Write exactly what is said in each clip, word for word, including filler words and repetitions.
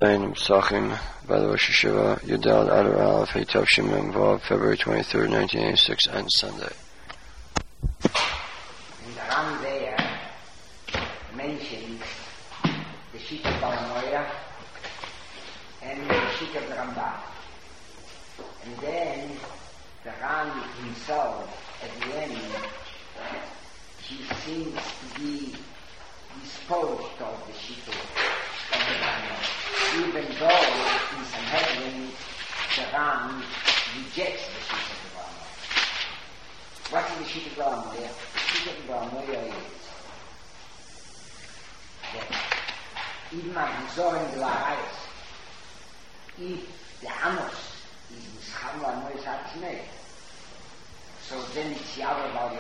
Psachim by the Rosh Hashiva, Yudal Adar Aleph, Tav Shimon Vav, February twenty-third, nineteen eighty-six, and Sunday. In the Ram there mentions the Shita Balamoya and the Shita Rambam. And then the Ram himself, at the end, he seems to be disposed of the Shita of the Rambam. Even though in some headings the Ram rejects the Shita of the Rambam. What is the Shita of the Rambam? The Shita of the Rambam is that even when Zorin de la Reis, if the Amos is Mischamla and Mois HaTznei, so then it's Yavah Val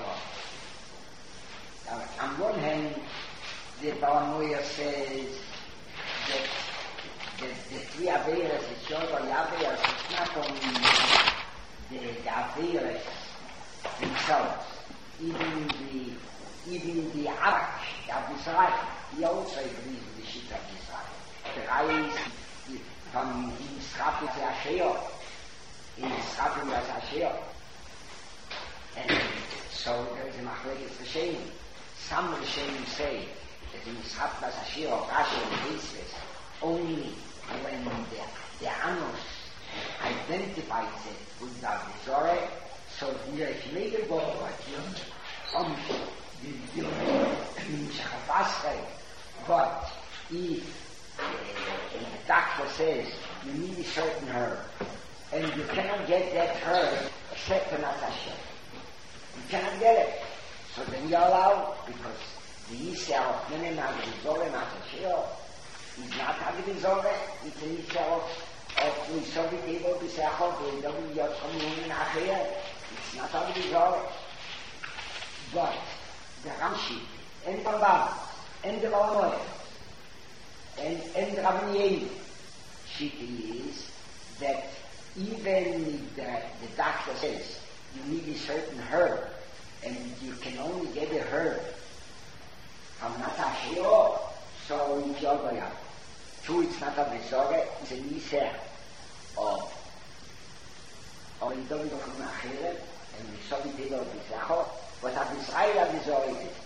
Yoh. On one hand, the Balamoya says that the, the three Averas, the Shor Averas, it's not only the, the Averas themselves, even the even the Arak, the Abisai, he also agrees with the Shita of Yisrael. The Reis from Yitzchak is Asher, in Yitzchak is Asher. And so there is a Machlekes Rishonim. Some Rishonim say that in Yitzchak is Asher, Rashi and Yitzchak, only when the, the Amos identifies it with the Avizore, so here if you make it go like you, um, you, you, you, but if uh, the doctor says you need a certain herb, and you cannot get that herb except for Natasha, you cannot get it, so then you're allowed, because the Yisrael of Menen Avizore Natasha is not Avizore, it's an Yisrael of the Soviet people, the Sechot, the W Yot Chomin Achir, it's not Avizore. But the Ramshi, and the Rambam, and the Balamoya, and, and the Rabbi Yehuda, Shita is that even if the, the doctor says you need a certain herb, and you can only get a herb from Natashio, so it's your goya. True, it's not a Vizore, it's a Niseh of or you don't know from Achilles, and we saw it in the Bizarro, but a Israel Vizore is it.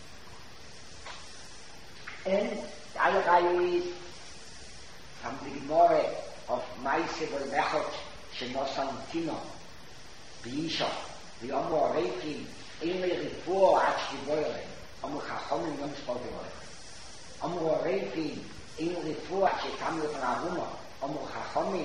And the other guy is from the Gemara of Maise Volmechot, Shenosan Tino, Beisha, the Omo Reikim, Eile Rifuo Achti Boyle, Omo Chachomim Yom Spodevoy. Omo Reikim, Eile Rifuo Achti Tamil Pravuma, Omo Chachomim,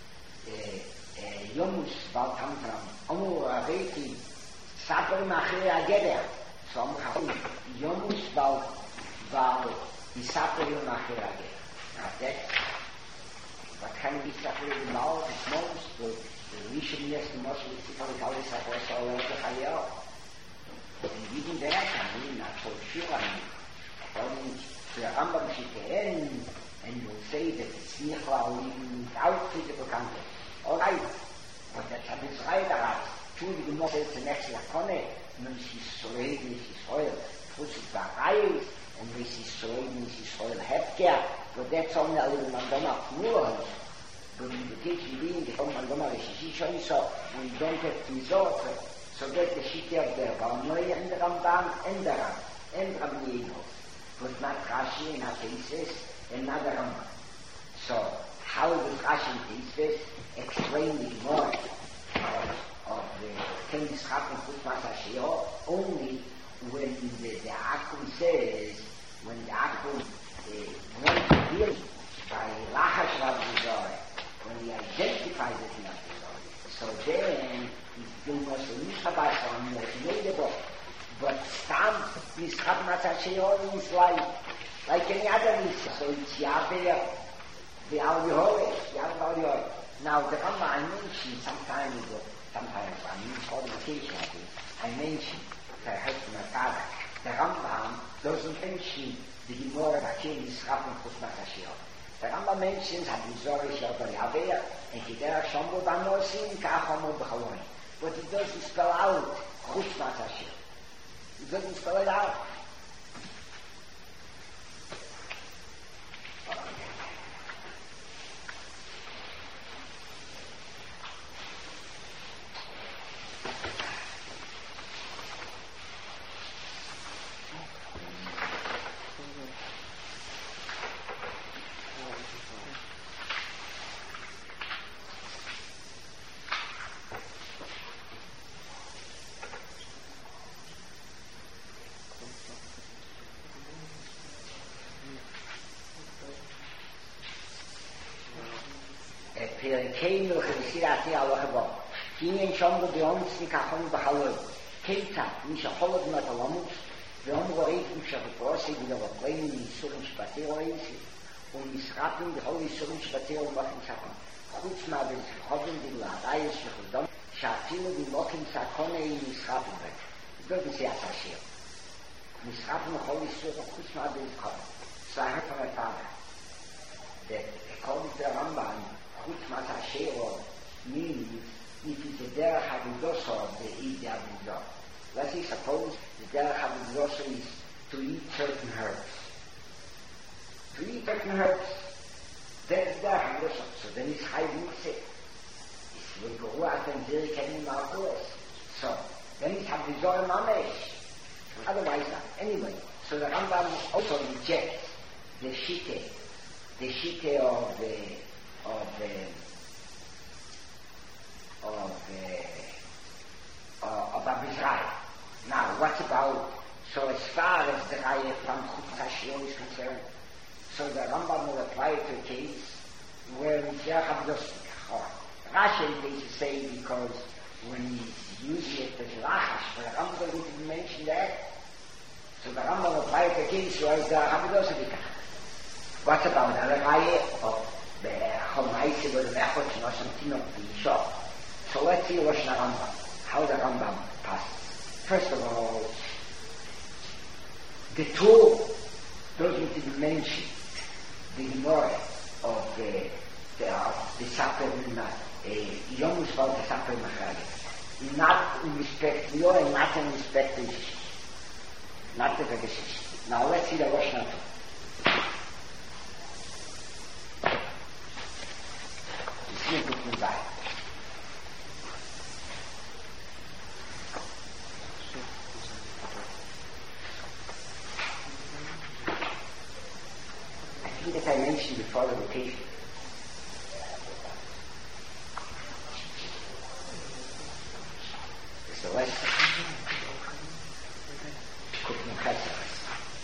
Yomus Val Tamtram, Omo Reikim, Saper Machir Ageder, so Omo Chachomim, Yomus Val Val Isaper Machir Ageder. Now that, what can be separated now, the most, the Rishon yes, the most, the Tikal Sapor, so like the Chayel. And even there, I mean, not so sure, I mean, according to the Rambam Shitein, and you'll say that it's Nichla or even without physical contact. All right, but that's a Israel that two the Gemara says the next Lakone, and she's soiled, she's soiled, puts it back eyes, and she's soiled, she's soiled healthcare, but that's only a little Mandama Knur. But in the case you read the Mandama, she's showing so, we don't have to resort. So that the Shita of the Balamoya and the Rambam and the Ram and Rabbi Yehuda, but not Rashi and Atesis and not the Rambam. So how does Rashi and Atesis explain the Gemara of, of the Ten Yitzchak and Chutmas Hashio only when the, the Akum says, when the Akum uh, wants to deal by Lachash Rabbi when he identifies it in Rabbi so then you must not have on the but Stam is Chabmat is like like any other Nisa. So it's Yahweh, the Alvihore, Yahweh. Now the Rambam I mentioned some time ago, sometimes I mean on occasion I think, I mentioned that I heard from my father, the Rambam doesn't mention the Gemara Hakim is Chabmat Chutmas. The Rambam mentions Hadizor Shabbat Yahweh and Kidera Shombo Banosim Kachamu B'Chaloni. But it doesn't spell out Chutmas Hashem. It doesn't spell it out. פרקי מלכה בסירתי הלכה בו. כעניין שאומרו באונס ניקחון בחלום. כיצד, מי שחולת מטלמוס, ואומרו איפים שרפורסי ולרפלאים מיסורים שבתי רואיסי, ומסרפים בכל איסורים שבתי רואיסי סקון. חוץ מהבזכובים בגלערייס וחודום, שאפילו במוקים סקון אין מסרפים בהם. זה בסיעת השיר. מסרפים בכל איסורים חוץ מהבזכובים. So I heard from my father that according to the Ramban, Chutz Matzah means if it's a derech havidoso of the eat the avidoso. Let's say suppose the derech havidoso is to eat certain herbs. To eat certain herbs, that's derech havidoso. So then it's high mitzvah. It's like ruach and ziri kenim ma'akulas. So then it's havidoso mamesh. Otherwise not. Anyway, so the Rambam also rejects the shite, the shite of the of the of the uh, of Abizrai. Now, what about so as far as the Raya from Chutz Hashion is concerned? So the Rambam will apply it to a case where Mitzvah Chavdos. Rashi is to say because when he's using it as lachash, but the Rambam didn't mention that. So the Rambam will apply it to a case where the Chavdos is. What about the Raya of the Chomaisi with the Mechot Shnoshim Tinok B'Yisho? So let's see Rosh Rambam, how the Rambam passes. First of all, the two doesn't even mention the Gemara of the the uh, the Saper Yom Ushval the Saper Machrage. Not in respect to you and not in respect to Yish. Not the Vegeshish. Now let's see the Rosh Rambam. It's not good to die. I think that I mentioned before the location. It's the lesson. Cooking chesed.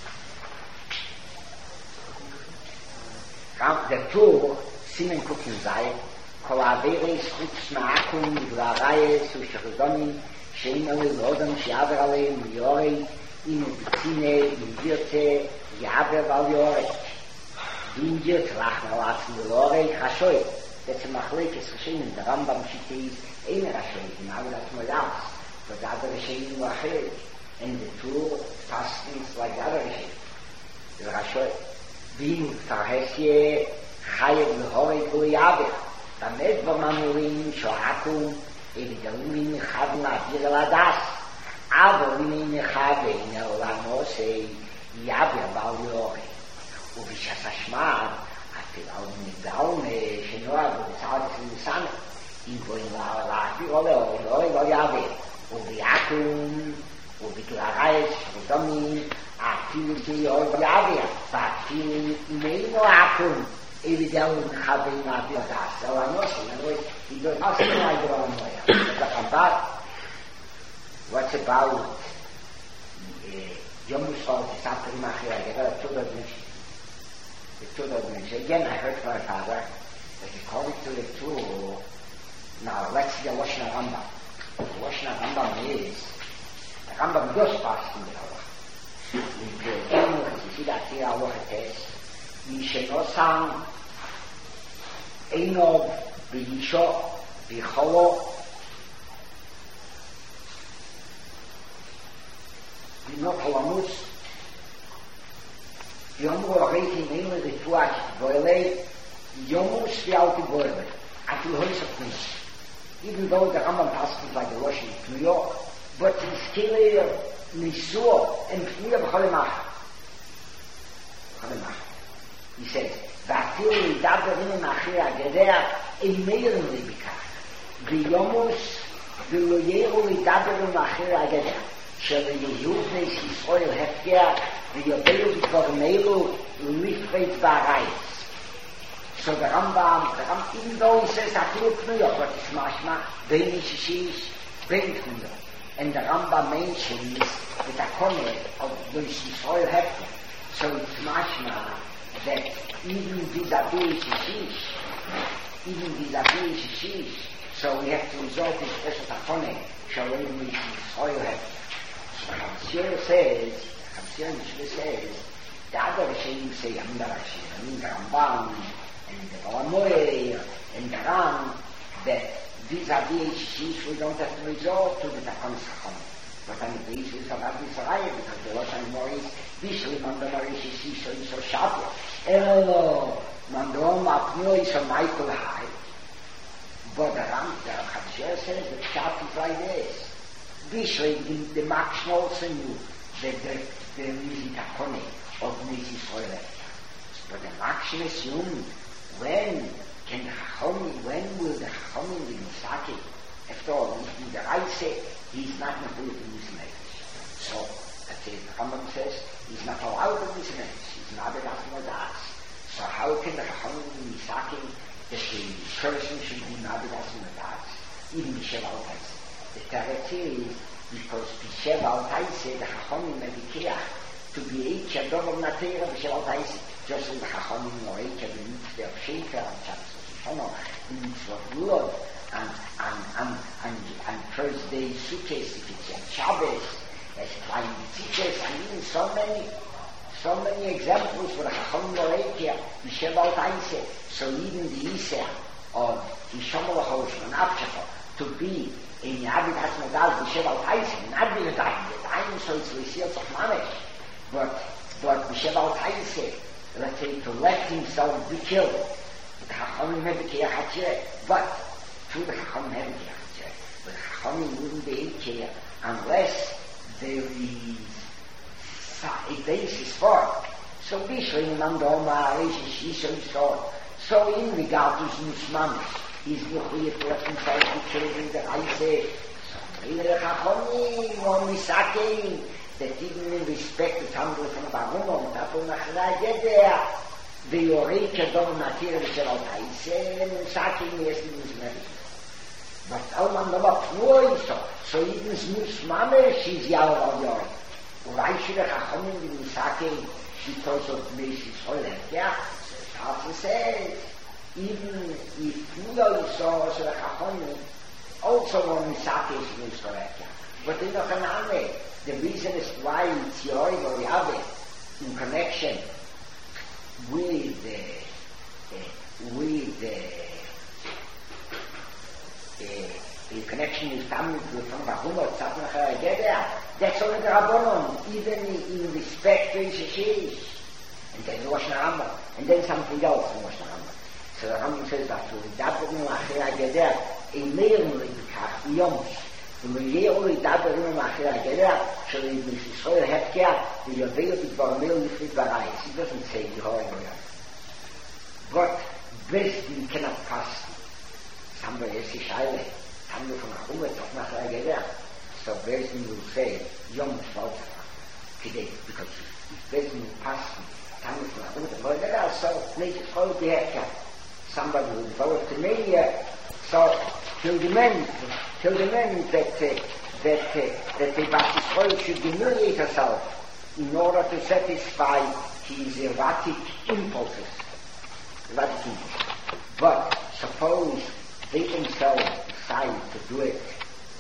The two Simen Cooking Zay, Kolaveres, Chutz Ma'akum, Glarayes, Ushachudonim, Sheimali, Lodam, Shiaver Aleim, Yorei, Inu Bitsine, Indirte, Yaver Val Yorei. Indirte, Lachna Latzen, Yorei, Chashoy. That's a Machlekes Hashem, the Rambam Shite is Eine Rashoy, in Avilat Moyals, but the other Hashem were Chayrik. And the two fastings like the other Hashem. The Rashoy. Vim Tarhesye, Chayev Lehorei Guliyavir. Tamed Vamamurim, Shohakum, Evidalumin, Chavna, Vireladas. Avo Limin Chave, Neolamose, Yavir Val Yorei. Uvishas Hashmad, Afilau Nigdaune, Shenoa, Vudisalis Lisane. Ingoin Lavi Oleo, Yorei Val Yavir. Uviakum, Uviklarayes, Udomin, Afilu Yorei Val Yavir. Afilu Meino Akum. Evidently, having not been asked. So I'm not saying, anyway, he does not say I go on way. But what's about Yom Ushval, the Saper Machir, I get a two dimension. The two dimension. Again, I heard from my father that according to the two, now let's see the Lashon Rambam. The Lashon Rambam is, the Rambam does pass in the Halacha. We can see that here, Halacha test. Mishenosam Einov B'Yisho B'Cholo B'Not Halamus Yomru Areitim Einle Rituach Boilei Yomus V'Alti Boilei Atil Hoysa Knis. Even though the Rambam passes like the Russian New York, but in Skele Nisur and Fnira B'Cholemach Cholemach. He says, "Va'atil lidaber in machir ageder emeirin libikach v'yomus v'lo yeru lidaber in machir ageder shel yehuvnes Yisrael hefker v'yobelu v'kormelu lifreit ba'arayis." So the Rambam, the Rambam, even though he says "Afilu Pnuyah," but it's mashma bein Yishish bein Pnuyah, and the Rambam mentions the comrade of Yisrael hefker, so it's mashma that even vis-a-vis Yishish, even vis-a-vis Shish. So we have to resort to special tachone, shalom with soil head. So Hamsir says, Hamsir Yeshua says, the other Rishonim say, Amda Rashi, I mean the Ramban, and the Olamoy, and the Ram, that vis-a-vis Shish we don't have to resort to the tachon tachone. But on the basis of Abdi Saraya, because the Rosh Hashanah is Bishri Mandamari Shish so is so sharp. Oh, Mandom Apno is so Michael high. But the Ram, the Chabshir says the sharp is like this. Bishri, the, the Max Schnolzen knew that the, the music Akone of Mrs. Soile. But the Max assumed when can the Chachomim, when will the Chachomim be Misaki? After all, in the Reise, he's not in the Nefesh. So, that's it. The Rambam says, he's not allowed in this Nefesh. He's not allowed in the Das. So how can the Chachamim be Misakim that the person should be not allowed in the Das? Even Bishev al-Taise. The Teretz is, because Bishev al-Taise, the Chachamim may be Kiach, to be Eich Adov of Natera, Bishev al-Taise. Just as the Chachamim know Eich Adov of Mitzvah of Shefer, and Shabbos of Shono, and Mitzvah of Lulav, and and and and and Thursday Sukkot, if it's a Shabbos, as Klein Tzitzes, and even so many, so many examples where the Chacham Norekia, the Shebal Taise, so even the Isser of the Shomer Hosh and Abshachar to be in Yabid Hasmodaz, the Shebal Taise, not be the Daim, the Daim, so it's Lysiel Tzachmanesh, but but the Shebal Taise, let's say, to let himself be killed, the Chacham Norekia Hachir, but through the Chacham Heavy Yachzer. But the Chacham wouldn't be Eikeh unless there is a basis for it. So Bishri Mandoma, Reish Yisho, so in regard to Musmanish, he's Nuchiyah to let himself be killed in the Reise. So the Chacham or Misakein, that even in respect to Tamil from Baruno, Tapu Nachra Gedea, the Yoreka Dom Natir Vishal Taise, and Misakein yes in Musmanish. But Alman Nabak Noy so, so even Smus Mame, she's Yawar of Yoy. Why should a Chachamim be Misakein because of Meshis Holet? Yeah, so Tarsi says, even if Noy so, so the Chachamim also want Misakein Smus Holet. But in the Haname, the reason is why it's Yoy or Yahweh in connection with the, uh, with the, in connection with Tamil from Bahumot, Tzatnachar Gedea, that's only the Rabbonon, even in respect to Yishishish. And then the Rosh Hashanah, and then something else in Rosh Hashanah. So the Rambam says that to Daberim Achir Gedea, a Meir Murikach, Yomish, the Meir Daberim Achir Gedea, so the Yishishoy Hefkea, the Yoveil Bidvarmil Yifrit Barayis. He doesn't say the Horay. But best you cannot pass. Somebody else is Shaile, Tamil from Achumet, Tzatnachar Gedea. So Bezin will say, Yom Shvaltaka, today, because if Bezin will pass Tamil from Achumet, Gedea, so make it all the Hekka. Somebody will develop to me, uh, so till the men, till the men that, uh, that, uh, that the Bas Yisrael should humiliate herself in order to satisfy his erratic impulses. Erratic impulses. But suppose they themselves decide to do it,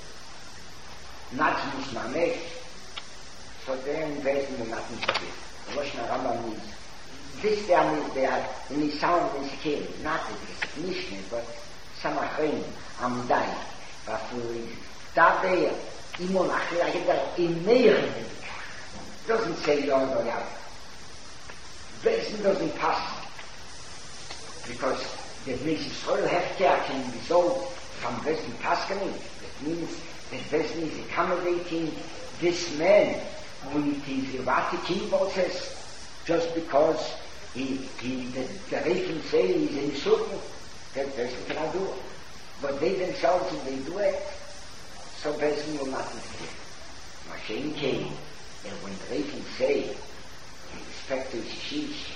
not Musmamesh, so then Bezin will not need to do it. The Rosh Hashanah means, this there means they are, when they sound insecure, not the Mishnah, but Samachrim, Amdai, Rafuri, Daber, Imon Achir, Agedar, Imeir, doesn't say Yod or Yad. Bezin doesn't pass, because the Yisrael Hefker can result from Bezin Paskanim. That means that Bezin is accommodating this man with his erratic impulses just because he, he, the, the Reifim say he's in Sukkot, that Bezin cannot do it. But they themselves, if they do it, so Bezin will not interfere. Mashen came, and when the Reifim say, in respect to Shishish,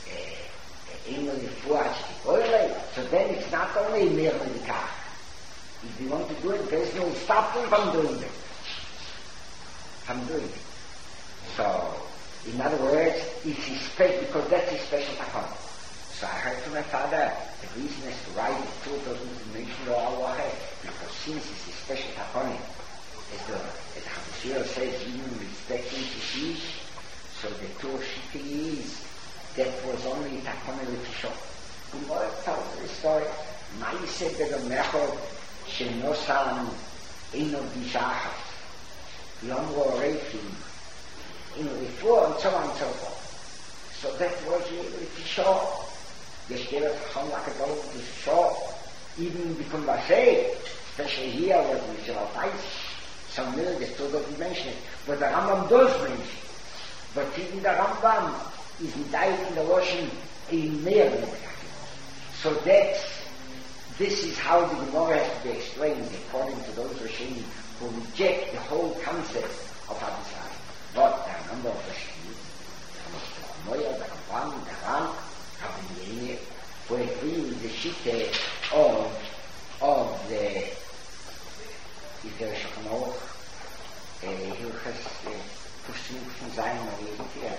so then it's not only Meir Medikach. If they want to do it, there's no stop them from doing it. From doing it. So, in other words, it's his special, because that's his special account. So I heard from my father, that reason is to write the Tur doesn't mention the halacha, because since it's a special takonim, as the as the Hafashir says, even respecting to see, so the Tur shiti is that was only takonim with the shop. And what it tells the story, Ma'aseh b'Mechod shenosam eno b'shachas, Yomro Reifim, eno before, and so on and so forth. So that was really the shop. The Shkera Chacham like a dog to show, even become Lashay, especially here where we shall fight some million, they still don't mention it. But the Rambam does mention it. But even the Rambam is indicted in the Russian in mehr than the So that's, this is how the Gemara has to be explained according to those Rishonim who reject the whole concept of Abisai. But there are a number of Rishonim, the Moya, the Rambam, the Ram, who agree with the Shitte of, of the Ider Shachanor, Hilchas Pushtim von Zayin Mariah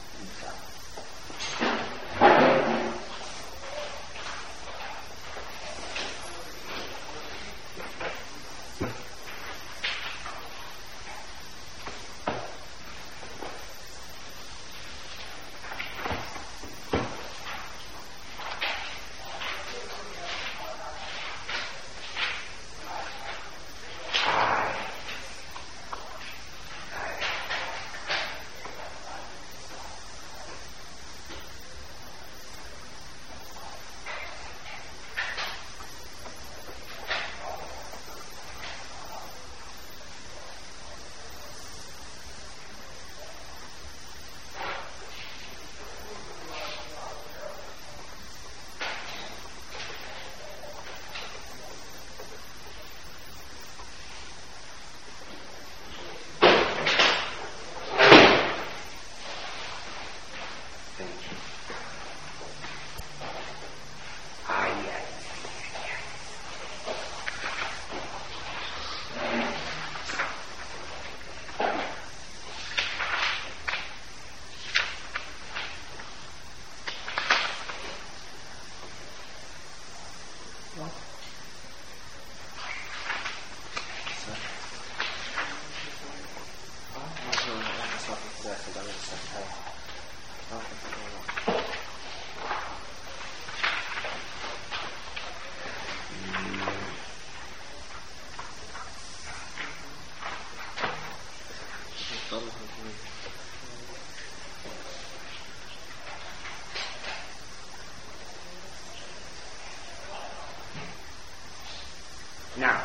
Now,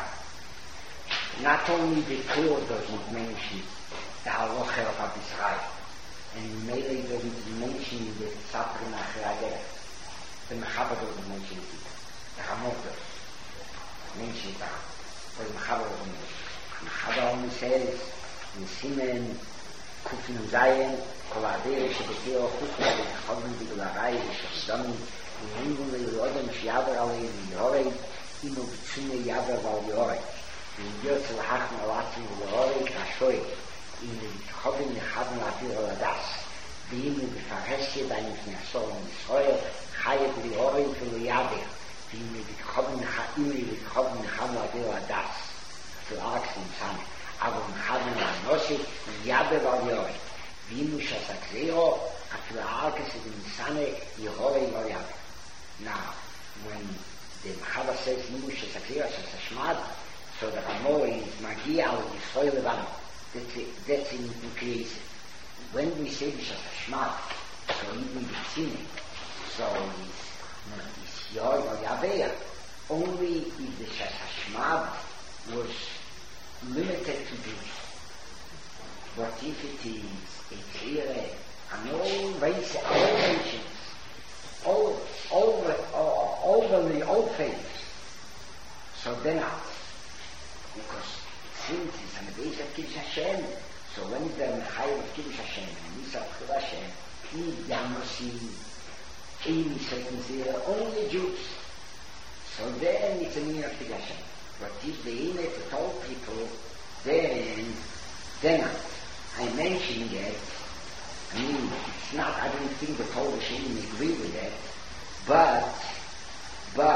not only the Torah doesn't mention the halacha of Abisai, and Melee doesn't mention the Tzapri Nachir the Mechaber doesn't mention it either. The Hamor does mention it, but the Mechaber doesn't mention it. The Mechaber only says, in Simen, Kufin Zayin, Kol Adere, Shebeteo, Kufin, Chavim, Bigularai, Shebedami, in Hingun, Leodem, Shiaber, Alei, Yorei, Ino Bitsune, Yaber, Val, Yorei. In Yotzel, Hachim, Alatim, Yorei, Kashoy, in Chavim, Chavim, Atir, Aladas, Beinu, Bifaheshe, Daim, Fnasol, Nisroel, Chayet, Yorei, Yaber, Beinu, Bichavim, Haimi, Bichavim, Chavim, Atir, Aladas, Flaxim, Sane. Aber im Chadin Anosi, Yabe war Yorei. Wie muss er Sakseo, at the Alkes in Sane, Yorei war Yabe. Now, when the Chada says, Wie muss er Sakseo, as a Shmad, so the Ramo is Magia, or Yisroel Levan. That's in increase. When we say this as a Shmad, so even the Tzine, so it's Yorei war Yabe, only if the Shmad was limited to this. But if it is a clear and all race, all nations, all over all, over the all faiths, so then out. Because since it's an base of Kiddush Hashem, so when it's the Mechayim of Kiddush Hashem and Nisa of Kiddush Hashem, he Yamosim, Amy certain zero, only Jews. So then it's a meaning of Kiddush Hashem. But if they aim it to all people, then, then I mentioned that, I mean, it's not, I don't think the Torah shouldn't agree with that, but, but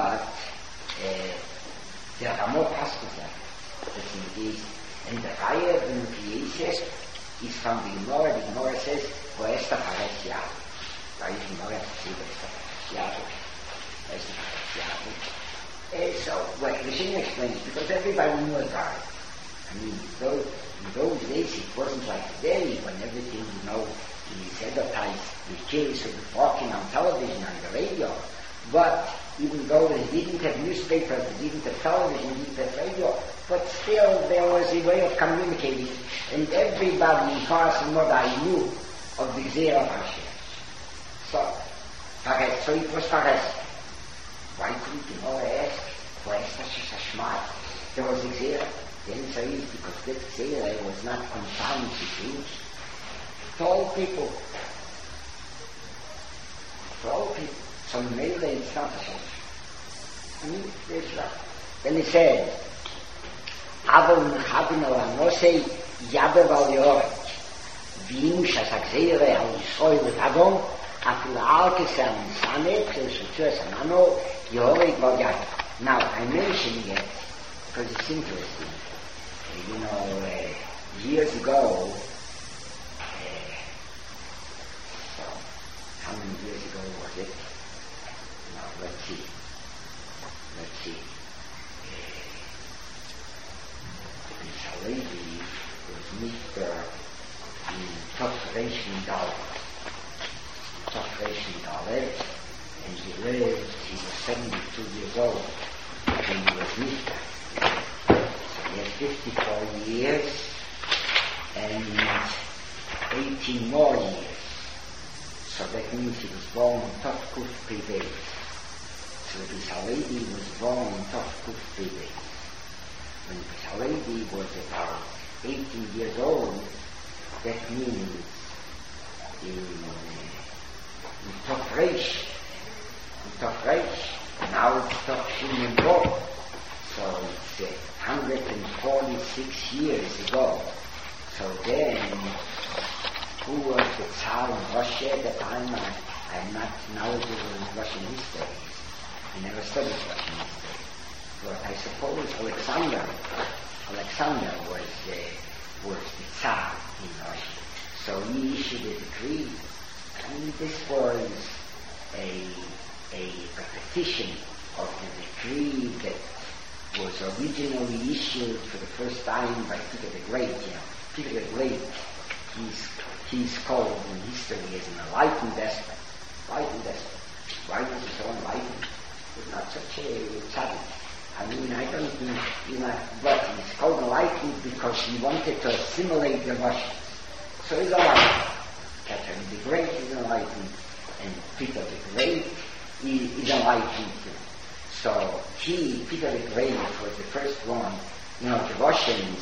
is, and the fire of the creation is from the Gemara. The Gemara says, Voesta Pares Yahu. Why is the Gemara to say Voesta Pares Yahu? Voesta Pares Yahu. So, what Rishon explains, because everybody knew about it. I mean, those, in those days it wasn't like today, when everything, you know, is advertised with kids who were walking on television, on the radio. But even though they didn't have newspapers, they didn't have television, they didn't have radio, but still there was a way of communicating, and everybody in Paras and Modai knew of the Gzeira of Hashem. So, Pares, so it was Pares. Why couldn't you know ask, why is that such a smart? There was a Gzeira. The answer is because that Gzeira was not confined to Jews. To all people. To all people. So maybe it's not a change. I mean, there's that. Then he said, Aval Mechabin Olam Mosei Yabev Al Yorek V'im Shas HaGzeira Al Yisroel V'Adon Afil Alkes Al Nisanet Shutzuas Anano Yorek Val Yabev. Now, I mention it because it's interesting. You know, uh, years ago, uh, so, how many years ago was it? Now, let's see. Let's see. Uh, this lady was Mister Topration Dollar. Topration Dollar, and he lived, he was seventy-two years old, when he was Mister He had fifty-four years and eighteen more years. So that means he was born on Tov Kuf Pei. So this lady was born on Tov Kuf Pei. When this lady was about eighteen years old, that means in, in Tov Reish, in Tov Reish, now it's Tov Shin and Bo. So it's uh, one hundred forty-six years ago. So then, who was the Tsar in Russia at the time? I, I'm not knowledgeable in Russian history. I never studied Russian history. But I suppose Alexander, Alexander was, uh, was the Tsar in Russia. So he issued a decree, and this was a, a repetition of the decree that was originally issued for the first time by Peter the Great. You know, Peter the Great, he's, he's called in history as an enlightened despot. Enlightened despot. Why was he so enlightened? He's not such a tzaddik. I mean, I don't think, you know, but he's called enlightened because he wanted to assimilate the Russians. So he's enlightened. Catherine the Great is enlightened, and Peter the Great is enlightened too. So he, Peter the Great, was the first one. You know, the Russians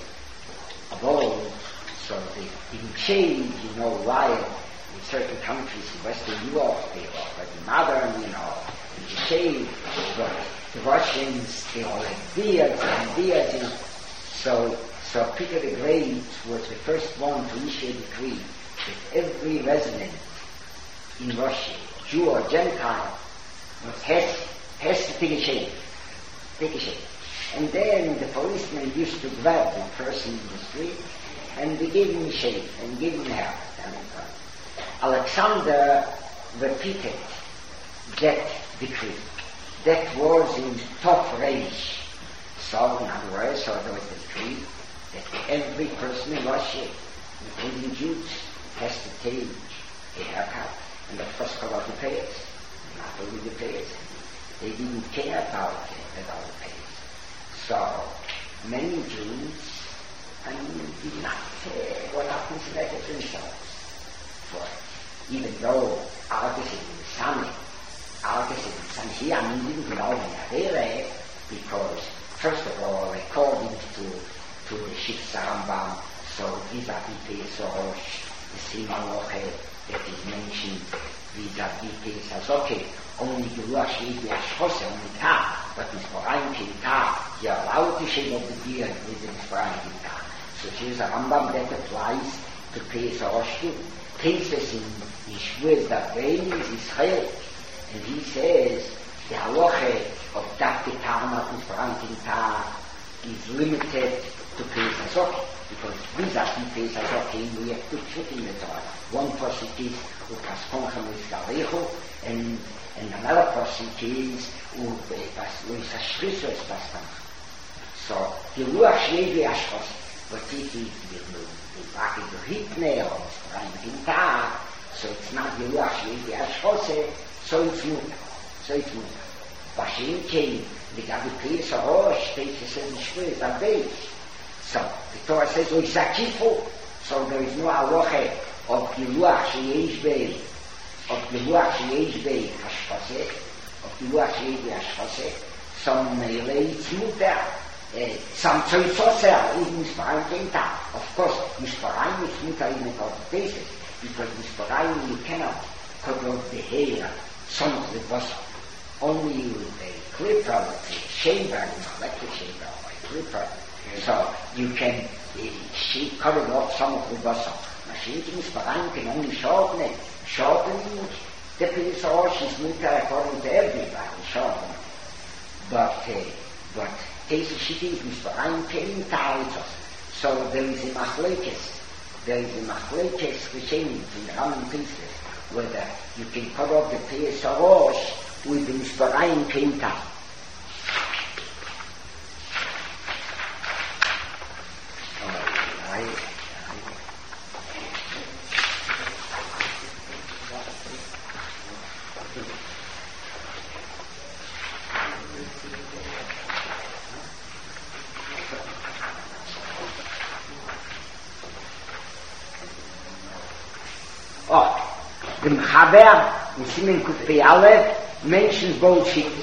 of old, so they didn't change, you know, while in certain countries in Western Europe, they were already modern, you know, and they changed. But the Russians, they all had beards and beards, you know. So, so Peter the Great was the first one to issue a decree that every resident in Russia, Jew or Gentile, has has to take a shave. Take a shave. And then the policeman used to grab the person in the street and they gave him a shave and gave him a haircut. Alexander repeated that decree. That was in Tov Reish. So, in other words, so there was a decree that every person in Russia, including Jews, has to take a haircut. And of course, about the payers. Not only the payers. They didn't care about it, about the payers. So, many Jews, I mean, did not care what happens to that themselves. For even though Argus is in the Summit, Argus is in the Summit, I mean, didn't know in because, first of all, according to, to the Shifts Rambam, so vis-a-vis Pesach, the Simaloche that is mentioned vis-a-vis Pesach, okay, only the Rush is the Ashkose on the top, but it's for Einkelta, you're allowed to shave off the beard with the for Einkelta. So here's a Rambam that applies to Pesach too. Pesach in Yishwez that vein is Israel, and he says the halacha of Dafke Tarmat and for Einkelta is limited to Peis HaZokim, because these are two Peis HaZokim, we have two put in the Torah. One person is Upaskonchem Uizgalechu, and and another person is Uizashriso Uizpaskonchem. So, the Ruach Shlevi Ashkos, but if he the back of the Hitner, or it's in Tag, so it's not the Ruach Shlevi Ashkos, so it's Mutter. So it's Mutter. Bashin came, the Gabi Peis HaRosh, Peis HaSed Nishpur, is a base. So, the Torah says, Oisakifu, so there is no halacha of the Ruach Sheyesh Bei, of the Ruach Sheyesh Bei Hashpaseh, of the Ruach Sheyesh Bei Hashpaseh, some Meilei Tzmuter, some Tzoytzoser, even Misparayim Kenta. Of course, Misparayim is Mutter in the other places, because Misparayim you cannot cut off the hair, some of the bosom. Only with a clipper, with a shaver, an electric shaver, or a clipper. So you can uh, she cut it off some of the bosom. Machine Misparayim can only shorten it. Shortening the Peis HaRosh is Mutter according to everybody, shortening. But, uh, but, Peis HaShiti is Misparayim Kelim Ta'aritzos. So there is a machlekes, there is a machlekes Rishonim in the Rambam Pieces, whether you can cut off the Peis HaRosh with the Misparayim Kelim Ta'aritzos. Dem Chaber, in Simen Kufei Aleph, mentions both shittas.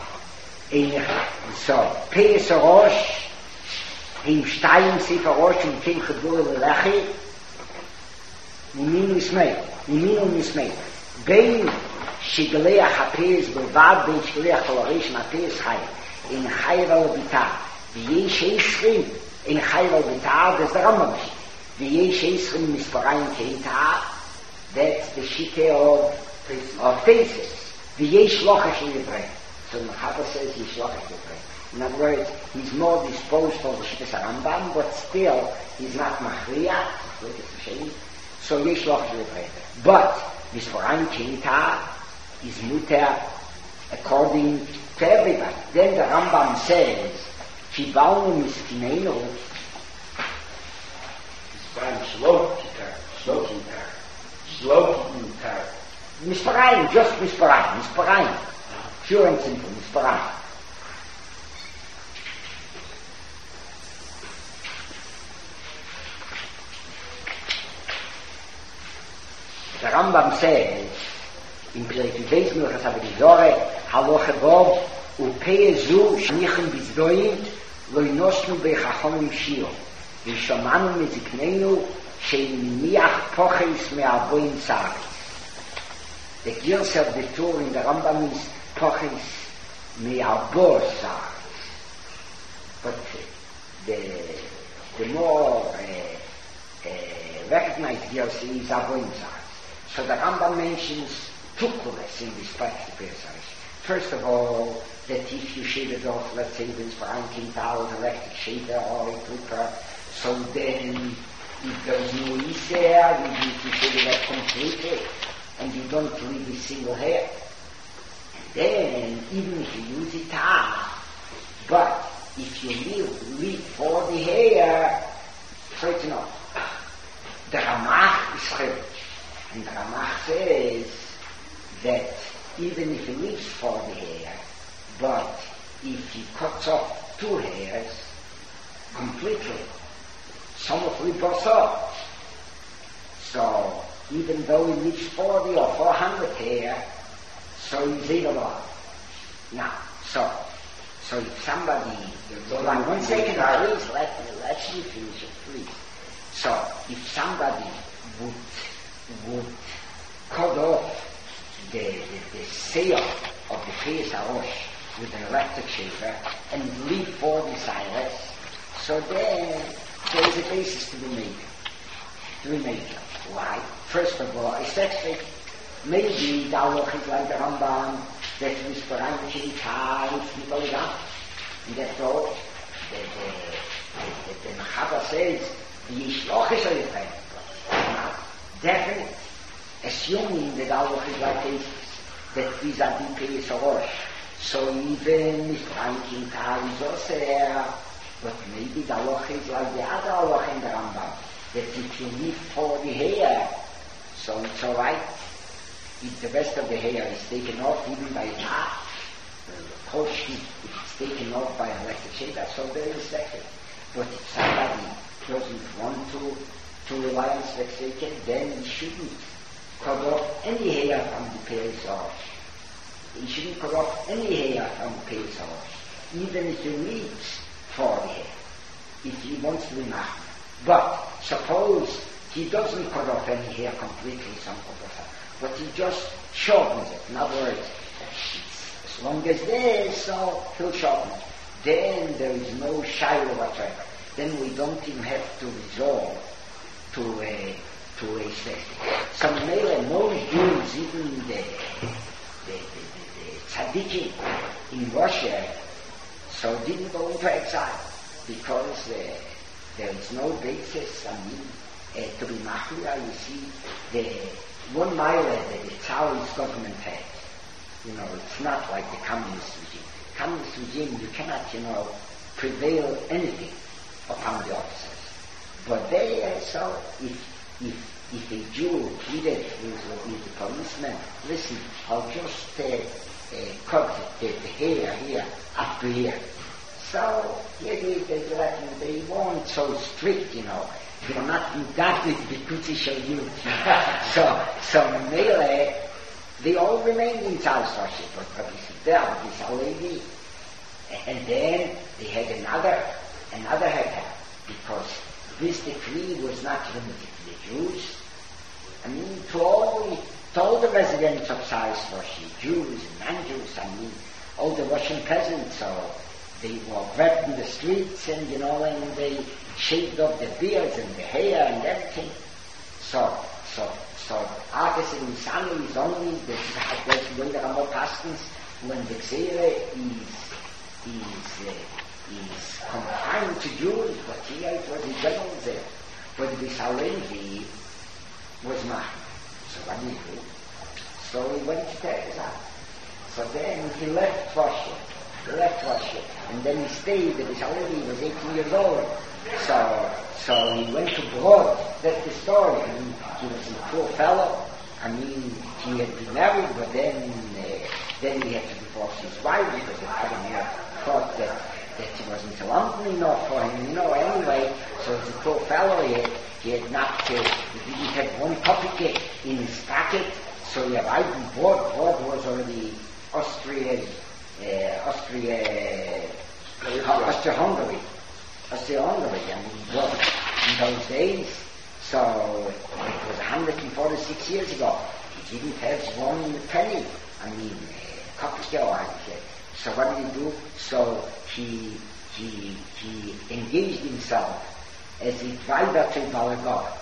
So, Peis HaRosh, im Stein Sefer Rosh, im Kim Chedvur Lelechi, Niminu Ismei, Niminu Ismei. Bein Shigaleach HaPeis Belvad, bein Shigaleach HaLarish HaPeis Chai, in Chai V'Alabita, V'yesh Eishrim, in Chai V'Alabita, das der Rambam Shit. V'yesh Eishrim Misparayim Keita, that's the Shite of, of Tesis. The Yesh Lochash in the brain. So the Mechaber says Yesh Lochash in the brain. In other words, he's more disposed for the Shite Rambam, but still he's not Machriya, so Yesh Lochash in the brain. But Misparayim Keita is Mutter according to everybody. Then the Rambam says, Kibalnu Miskineinu, Misparayim Shlokiter, Shlokiter. Shlokiter. Misparayim, just Misparayim, Misparayim. Pure and simple, Misparayim. The Rambam says, in Pirkei Beis Milchas Avodah Halacha Vav, Upei Zu Shnichen Bizdoim, Lo Yinosnu Bechachomim Shir, V'Shamanu Mezikneinu, She'imiach Poches Me'avoim Tzaris. The gears of the Torah in the Rambam is Poches Me'avor Tzaris. But the the more uh, uh, recognized gears is Avoim Tzaris. So the Rambam mentions Tukules in respect to Peis HaRosh. First of all, that if you shave it off, let's say with Brian Quintal, an electric shaver or a clipper, so then if there's no Isser, you need to shave it off completely, and you don't leave a single hair. And then, even if you use it half, but if you leave, leave for the hair, so it's not. The Ramach is chayv. And the Ramach says that even if he leaves for the hair, but if he cuts off two hairs completely, some of it goes off. So even though he leaves forty or four hundred hair, so he's either one. Now, so so if somebody, hold on one second, please let let me finish it, please. So if somebody would would cut off the, the, the sail of the Peis HaRosh with an electric shaver and leave for the silence, so then there is a basis to be made. To be made. Why? First of all, aesthetically, maybe the Alloch is like the Rambam, that is for Rambam Shirikai, it's people around. And that's all. The, the, the Mechaber says, the Yishloch is a friend. Not definite. Assuming that Allah is like this, that these are the Pei Rosh. So even if Rankin Tal is also there, but maybe the Allah is like the other Allah in the Rambam, that if you live for the hair, so it's alright. If the rest of the hair is taken off even by half, the whole sheet, if it's taken off by an electric shaver, so there is second. But if somebody doesn't want to to rely on Svexaken, then he shouldn't cut off any hair from the Peiris Rosh. He shouldn't cut off any hair from the Peiris Rosh, even if he needs for the hair, if he wants to be machmir. But suppose he doesn't cut off any hair completely, some but he just shortens it. In other words, as long as there is, so he'll shorten it. Then there is no shiloh whatsoever. Then we don't even have to resort to a to a state. Some male most Jews, even the the, the, the, the tzaddikim in Russia, so didn't go into exile because uh, there is no basis. I mean, uh, to be machmir, you see, the one mile that the Tsarist government had. You know, it's not like the communist regime. Communist regime, you cannot, you know, prevail anything upon the officers. But they, uh, so if if if a Jew pleaded with, with the policeman, listen, I'll just uh, uh, cut the, the hair here up to here. So yeah, they, they, they weren't so strict, you know. They were not indicted because he showed you. so so Mele, they all remained in South Russia, but but there, this lady, and then they had another another head, because this decree was not limited to the Jews. I mean, to all, to all the residents of South Russia, Jews and non-Jews, I mean, all the Russian peasants, so they were wet in the streets, and you know, and they shaved off their beards and the hair and everything. So, so, so, August and Nisan is only the when there are more pastors, when the Xere is is uh, is confined to Jews, but here it was in general there. But this Alevi was not. So what did he do? So he went to Texas. So then he left Russia. He left Russia. And then he stayed, this Alevi was eighteen years old. So so he went to Brod. That's the story. I mean, he was a poor fellow. I mean, he had been married, but then uh, then he had to divorce his wife because the father thought that that he wasn't London enough for him, you know, anyway. So as a poor fellow, he had, he had not, uh, he didn't have one copycat in his pocket, so he arrived in Brod. Brod was already Austria, uh, Austria, uh, Austria-Hungary. Austria-Hungary, I mean, Brod in those days. So it was one hundred forty-six years ago. He didn't have one penny. I mean, uh, copycat, I said. So what did he do? So he he he engaged himself as a driver to Balagor.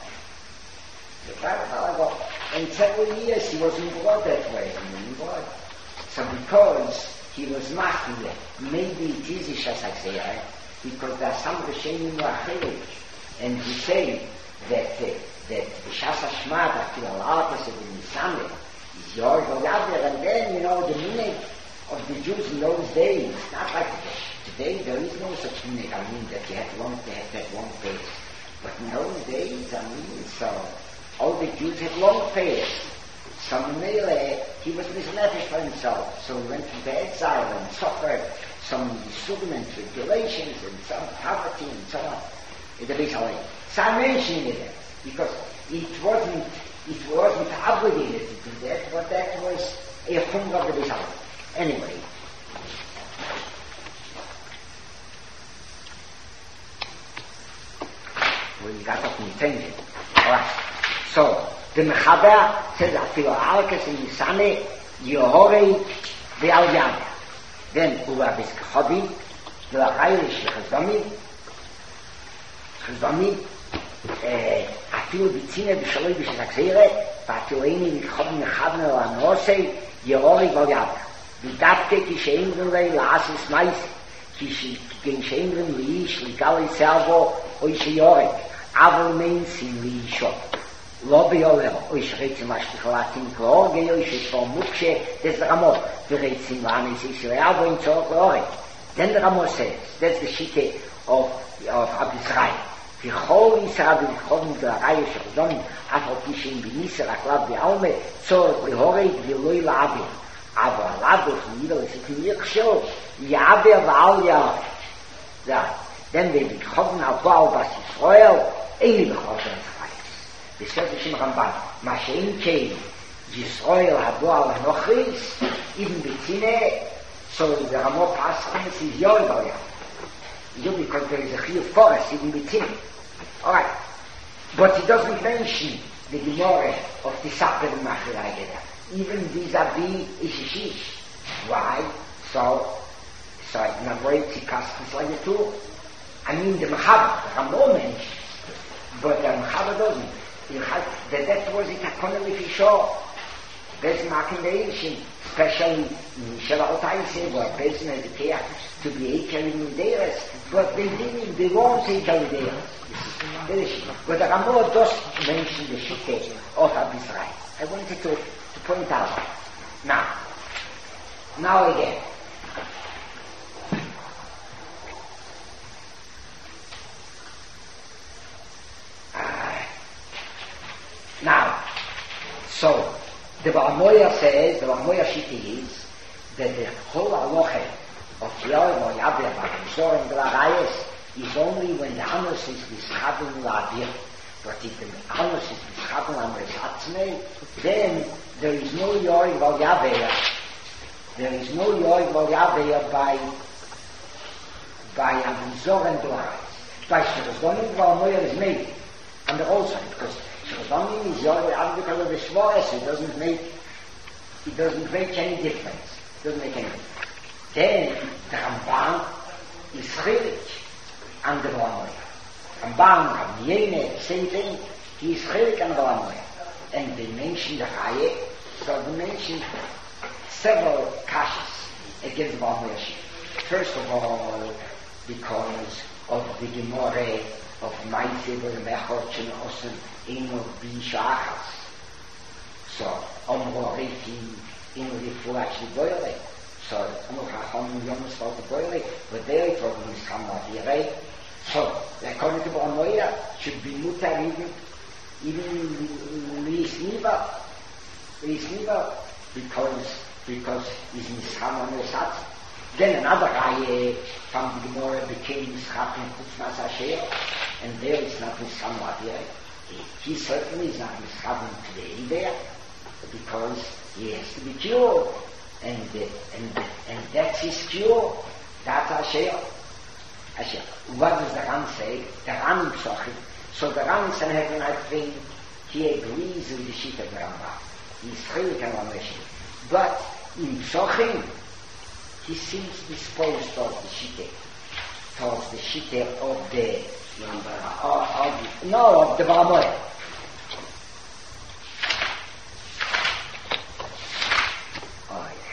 The driver to Balagor. And several years he was involved that way. I mean, involved. So because he was masculine, maybe it is Ishasakzeh, because there are some Rishenim Rachelig, and he say that uh, that the Shasa Shma, that the Alatas of the Nisane, is yours or other, and then, you know, the minute of the Jews in those days, not like today. Today there is no such minute, I mean, that you had long, they had that long face. But in those days, I mean, so all the Jews had long face. Some Mele, he was misnefesh for himself, so he went into exile and suffered some disagreement, tribulations, and some poverty, and so on. In the Bishalei. So I'm mentioning it because it wasn't, it wasn't obligated to do that, but that was a hung of the Bishalei. Anyway, we got off in tangent. Alright. So, the Mechaber says, Afilo Alkes in Yisane, Yohorei, the Al Yad. Then, Uwa Biskachobi, the Achayrish Chazomi, Chazomi, Afilo Bitzine, Bishaloi Bishakzere, Batileini, Bichobi, Mechavne, Lanosei, Yohorei, Val Yad. ודווקא כשאין גנרי לעשות מייס, כשגנשיימרים לאיש לגלי סרבו או שיורק, אבל מנסים לאישו. לא ביולר, או שרצים השתכלתים כאורגי, או ששפור מוקשה, das der Ramo, wir reden waren es Israel, wo in Zorg Lore. Then the Ramo says, that's the Shitte of, of Abisrai. Die Chol Israel, die Chol der Reihe Shachzon, afro Tishim, Binisser, Aklab, die Alme, Zorg Lore, die Loi Labi. Aber Labi, von Nieder, es ist mir geschehen, Yabe, Waal, ja. Then they be Chol, Abal, Bas Israel, Eini Bechol, בספר שם רמב"ן, מה שאין כן, ישראל הבוא על הנוכריס, even בצינה, so the Ramo Paschal is Yoel You because there is a Chiyuv forest, even bצינה. Alright, but he doesn't mention the Gemara of the Saper Machirageda, even vis-a-vis Ishishish. Why? So, so in a way, it's a custom like it too. I mean the Machaber, the Ramo mentions, but the Machaber doesn't. You have the that was it economy for sure. There's marking the Asian, especially in Shalatotai, where business care to be equally there, but they didn't, they won't say equally there. But the Ramo does mention the Shitte of Abisrai. I wanted to, to point out. Now, now again. Now, so, the Baramoya says, the Baramoya Shitti is, that the whole halacha of Yoel or Yabir, Bakisor and Glarayas, is only when the Anus is Vischaben Labir. But if the Anus is Vischaben Amresatzme, then there is no Yoel or Yabir. There is no Yoel or Yabir by, by Amresatzme and Glarayas. By Shirozdonim, the Baramoya is made. And also, because Shirozdonim is Yoel because of the Shvores, it doesn't make, it doesn't make any difference. It doesn't make any difference. Then the Ramban is Chilik and the Baramoya. Ramban, Ramyene, same thing, he is Chilik and the Baramoya. And they mention the Chaye, so they mention several kashas against the Baramoya Shir. First of all, because of the Gemore of Maisebel and Mechorch and Osen Eno Bishachas. So, Omro Reiti in the Fulach Boyle. So, Omro Chacham Yomus Falt Boyle, but there it was in Samad Yirei. So, according to Baramoya, should be mutar even, even Lisniva, Lisniva, because, because he's Misham on the Satz. Then another guy from the Gemara became Mishap in Kutzmas Asher, and there is not Misham Lavir. He certainly is not Mishap today there, because he has to be cured, and uh, and and that's his cure. That's Asher. Asher. What does the Ram say? The Ram Psochim. So the Ram Sanhedrin, I think, he agrees with the sheet of the Rambam. He's Chilik and Rameshi. But in Psochim, he seems disposed towards the Shitte, towards the Shitte of the, of, of, no, of the Baramoya. Oh, yeah.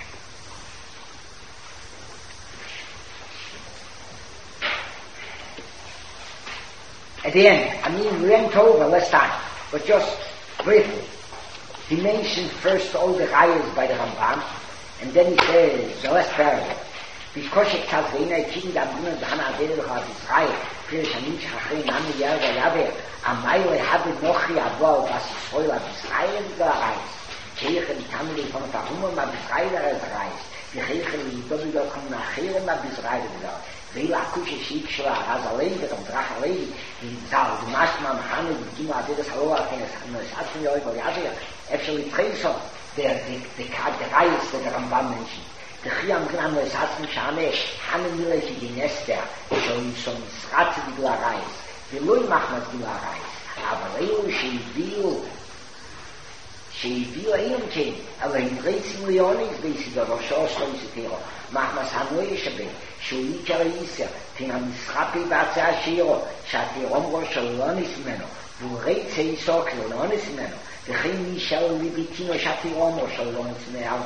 At the end, I mean, we went over last time, but just briefly, he mentioned first all the Rayas by the Ramban, and then he says, the last paragraph, because it has been a king that Abuna Dana Adel of Israel, Pirish Amin Shachri Nami Yarga Yabe, Amayle Habib Nochi Abba, Bas Yisrael of Israel Garais, Kirchen Tamili von Tahumam of Israel Garais, the Kirchen Dobido Kom Nachirem of Israel Garais, Vela Kushe Shik Shua, Hazalei, the Drachalei, the Zal, the Mashma Mohammed, the Kima Adel Saloa, and the Satmi Yoigo Yabe, actually trace on. Der die die Karte Reis der Rambam Menschen der Chiam Gnam es hat mich ane hanen wir die Nester schon schon Schatz die Reis wir lui machen die Reis aber eu sie will sie will ein Kind aber in dreißig Millionen ist sie doch schon schon sie tero mach was haben wir schon schon ich reise tin am Schapi Batsa Shiro schati Romro schon nicht mehr wo reise ich so klein ist mehr the Chini shall be Tino Shati Omo shall learn to me how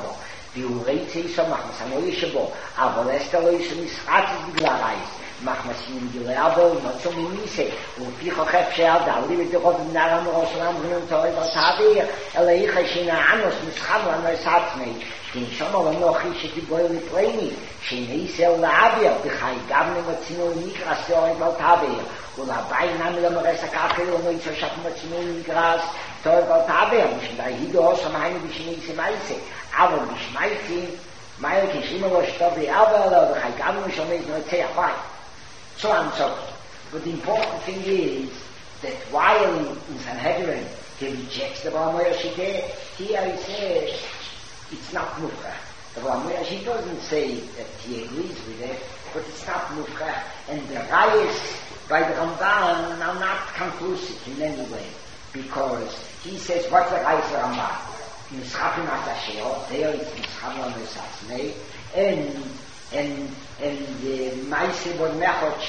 והוא רצה איסו מחמס הנוי שבו, אבל אסתר לא איסו משחץ בגלל רייס, מחמס ינגילי אבו, נוצו ממיסה, ולפי חוכף שעל דעלי ודרוב בנער המרוס ולמגנון תואי ורתעביר, אלא איך שינה ענוס משחב לנו אס עצמי, תנשום על הנוחי שתיבוי לפרייני, שנעיסר לעביר, בחי גבנו מצינו נקרס תואי ורתעביר, ולהבי נמי למרס הקרקל ולמויצו שפו מצינו נקרס תואי ורתעביר, משמדי הידו שמיינו בשנעיסי מייסה, אבל בשמייסי, מייל כשאימא לא שטובי אבא אלו, וחי גבנו משומז נוצח בי. So on and so forth. But the important thing is that while in Sanhedrin he rejects the Baal Moya Shideh, here he says it's not Mufrach. The Baal Moya Shideh doesn't say that he agrees with it, but it's not Mufrach. And the Rayas by the Ramban are not conclusive in any way, because he says, what's the Rayas of the Ramban? Mischapim Atasheo, there it's Mischapim Atasheo, and and and the Maise bod mechot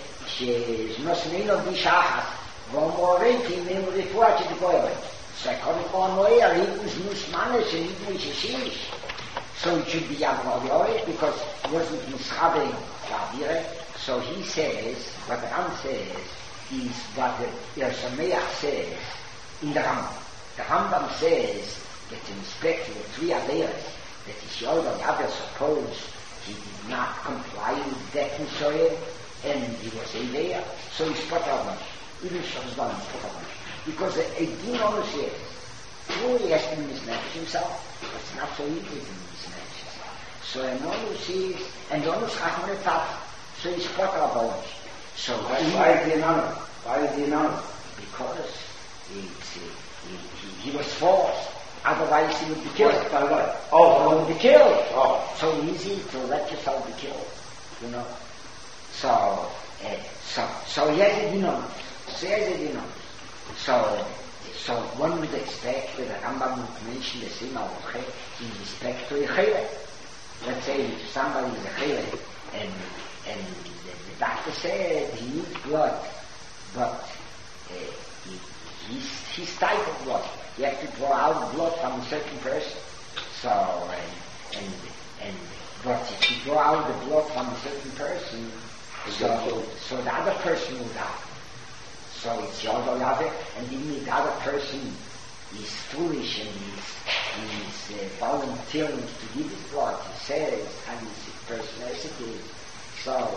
she shnosnein of the shachas v'omorei ki mim refuah shetipoyel. So coming from Moyer, he was nusmanish and he was shishish. So it should be Yavroyoy because it wasn't mischabein Yavire. So he says, what the Ram says is what the Yersameach says in the Rambam. The Rambam says that in respect to the three Averas, that is Yolda Yavir supposed he did not comply with that Misoyer, and he was in there, so he's put out even Shazban is put out because a, a demon says, truly has to mismanage himself, but it's not so easy to mismanage himself. So a man who sees, and one who's Chachman Etaf, so he's put out. So why is he anonymous? Why is he anonymous? Because he, he, he, he was forced. Otherwise he would be killed. By what? Oh, he would be killed. Oh. So easy to let yourself be killed, you know. So, uh, so, so he has a dinon. So he has a dinon. So, so one would expect that the Rambam would mention the same halacha in respect to a chayre. Let's say if somebody is a chayre and and the, the doctor said he needs blood, but uh, he, he's he's tight of blood. You have to draw out blood from a certain person. So, and, and, and, but if you draw out the blood from a certain person, so, so the other person will die. So it's Yodo Yaveh, and even the other person is foolish and he's, he's uh, volunteering to give his blood. He says, I'm a sick person, as it is. So,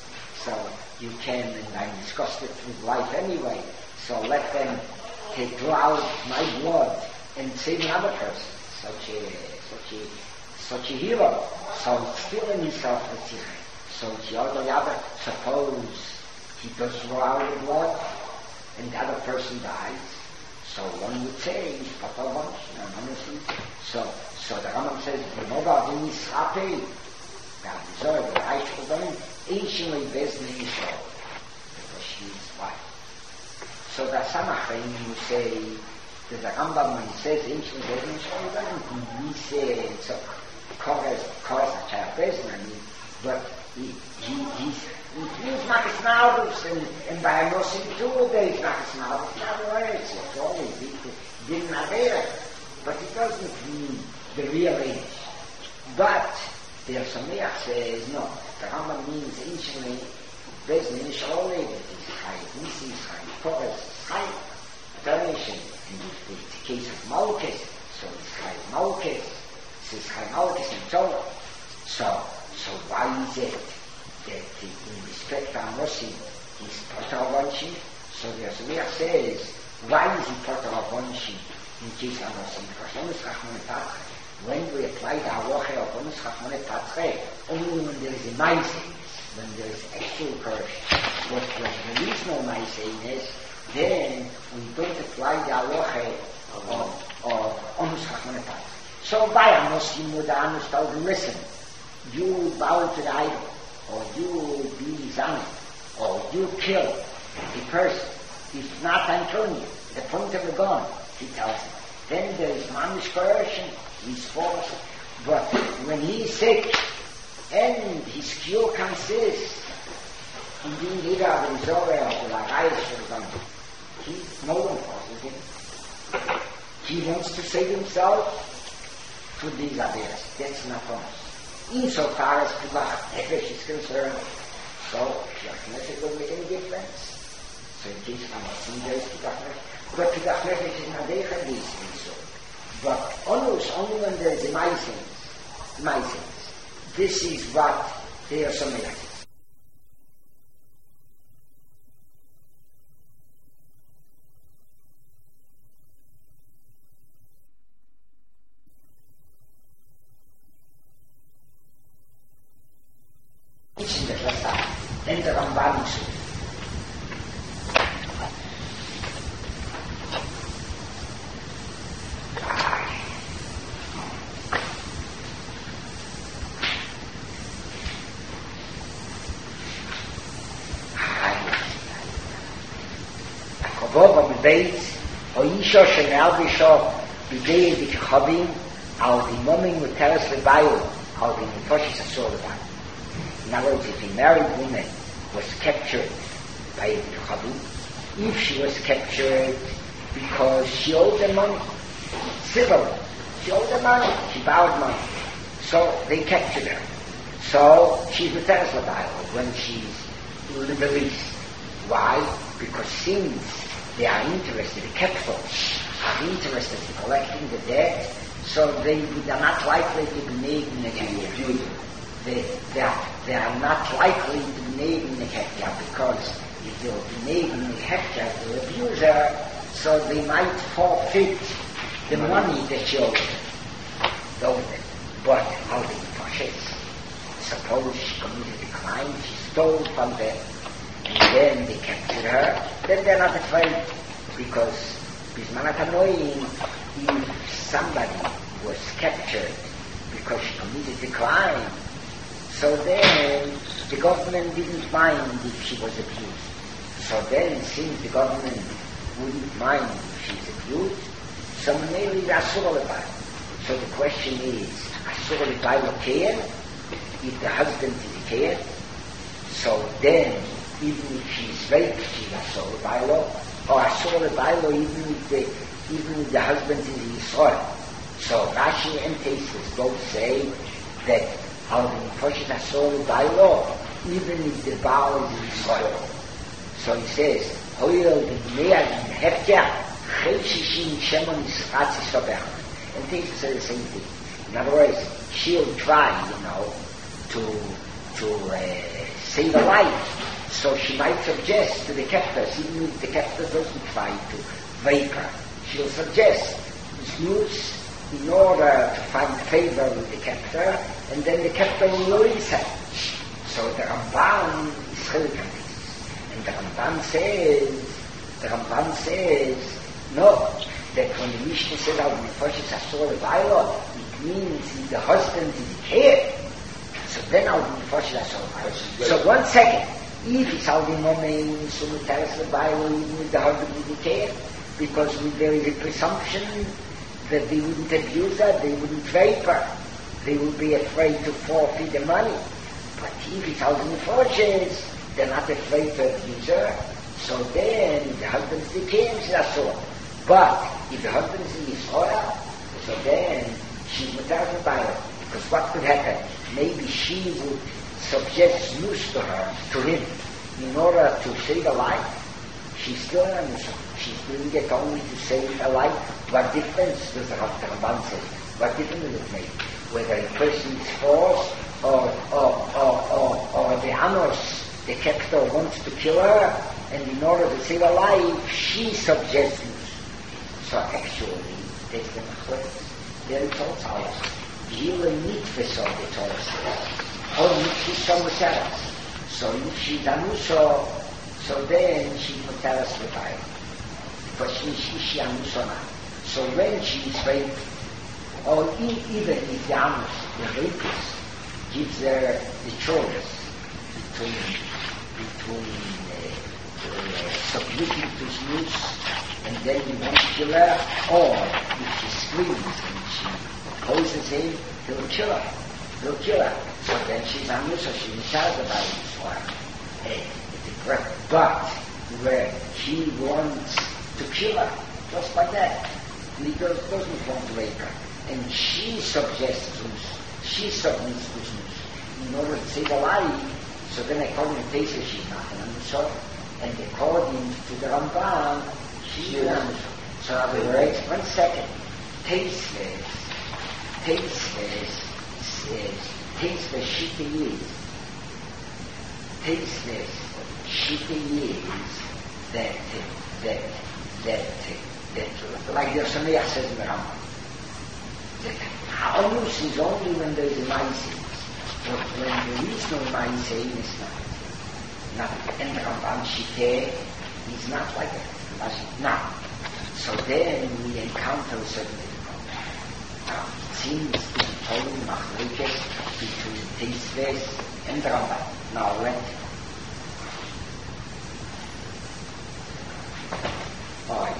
so you can, and I discussed it with life anyway, so let them to draw out my blood and save another person, such a such a such a hero. So it's still in himself a tzichay. So it's the other other. Suppose he does draw out the blood and the other person dies. So one would say he's patologist, honestly. So so the Rambam says the mother in Yisrael, God is all the right for them, anciently based in Israel, because she is white. So the Samachim who say that the Rambam when he says ancient business, he says it's a chorus, chorus a child business, I mean, but he he he's he means Makas Naudus and and by a nothing two days Makas Naudus, not words, it's always he didn't have it, but it doesn't mean the real age. But the Sameach says no, the Rambam means anciently business only that is high, this is high. Chorus, high donation, and it's the case of Malchus, so it's high Malchus, it's high Malchus and so on. So, so why is it that in respect to Amosim, he's Potter Avonshim? So the Asumiyach says, why is he Potter Avonshim in case of Amosim? Because Omus Chachmone Patre, when we apply the Halacha of Omus Chachmone Patre, only when there is a Maising, when there is actual correction. But when there is no Maiseines, then we don't apply the Halacha of Omus Chachmone Patre. So by Amosim would Anos told him, listen, you bow to the idol, or you be Zanim, or you kill a person. If not, I'm killing you. The point of the gun, he tells him. Then there is mamish coercion, he's forced. But when he's sick, and his cure consists in being either of the Zorah or the Lagayas, for example, he, no one forces him. He wants to save himself, for these ideas. That's not for us. Insofar as Pivach Nefesh is concerned, so Pivach Nefesh don't make any difference. So in case I'm not saying there is Pivach Nefesh, but Pivach Nefesh is not there at least in so. But almost only when there is the Maisins, Maisins, this is what they are summarizing. Then the Ramban is Kavov bebeit, o isha shenal bisho, bidei dikchavim, al dimomim uteres levayu, al dimitoshis asur levayu. In other words, if a married woman was captured by a Kavim, if she was captured because she owed them money, civil, she owed them money, she borrowed money, so they captured her. So she's with Tereslavile when she's released. Why? Because since they are interested, the capitals are interested in collecting the debt, so they, they are not likely to be made in a abuse. They, they, are, they are not likely to be made in the hectare, because if they will be made in the hectare, they'll abuse her, so they might forfeit the money that she owed them. But how do you purchase? Suppose she committed a crime, she stole from them, and then they captured her, then they're not afraid, because Bismanatanoim, if somebody was captured because she committed a crime, so then the government didn't mind if she was abused. So then, since the government wouldn't mind if she's abused, so maybe it's Asur Levayu. So the question is, Asur Levayu care? If the husband is a care, so then, even if she's raped, she's Asur Levayu, or Asur Levayu even if the, even if the husband is in Yisrael. So Rashi and Tesis both say that how the Nefesh Asur by law, even if the bow is in Israel. So he says, Hoyel the Meir in Heftia, Cheshishim Shemon Yisratzi Sobech. And Tesis say the same thing. In other words, she'll try, you know, to to uh, save a life. So she might suggest to the captors, even if the captor doesn't try to rape her, she'll suggest this news in order to find favor with the captor, and then the captor will release her. So the Ramban is Chilik on this. And the Ramban says, the Ramban says, no, that when the Mishnah said, "Al Nefesh Asur Levayu," it means if the husband is here. So then Al Nefesh Asur Levayu. So one second, if it's Al Dimomim Sumuteres Levayu, even if the husband is here, because there is a presumption that they wouldn't abuse her, they wouldn't rape her, they would be afraid to forfeit the money. But if it's out in the fortunes, they're not afraid to abuse her, so then the husband's the king's Asur. But if the husband is in Yisrael, so then she's Mutar by her. Because what could happen? Maybe she would suggest news to her, to him, in order to save a life. She's still an Asur. She's doing it only to save her life. What difference does the Ramban say? What difference does it make? Whether a person is forced or, or, or, or, or the Anos, the captor, wants to kill her, and in order to save her life, she suggests news. So actually, that's the Machlokes. There it's also ours. Gila Mitzvah of the Torah says. Or Mitzvah Muteres. So if she's Anuso, so then she's Muteres Levayu. But she's Ishi Anusona. So when she is raped, or even if the Anus, the rapist, gives her the choice between, between uh, uh, submitting to his news and then he wants to kill her, or if she screams and she opposes him, he'll kill her. He'll kill her. So then she's Anus, so she's sad about it. But where he wants to kill her, just like that. He does, doesn't want to rape her. and she suggests us, she submits to us in order to save a life. So then according to Tesa, she's not an Amusar, and according to the Ramban, she's an Amusar. So in other words, one second, Tesa, Tesa says, Tesa Shita is, Tesa Shita is that, that, that, that, like the Sameach says in the Rambam, that Amus is only when there is a Ma'aseh, but when there is no Ma'aseh, it's not. Not, and the Rambam Shita is not like that. Now, so then we encounter certain difficulties. Now, it seems to be totally machlokes between Tosfos and the Rambam. Now, let Oh, I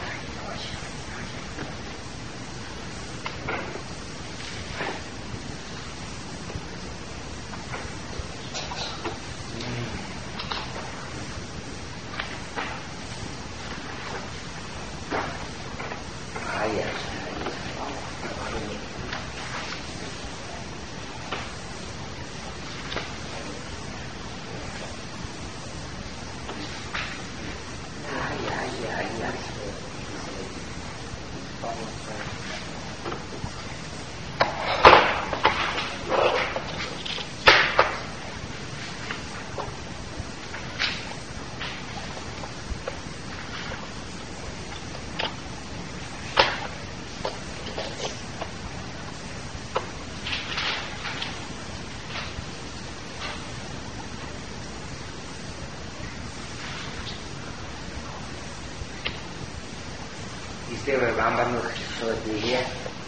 There were Rambam noch so die hier.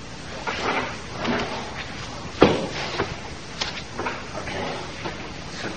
Okay. So.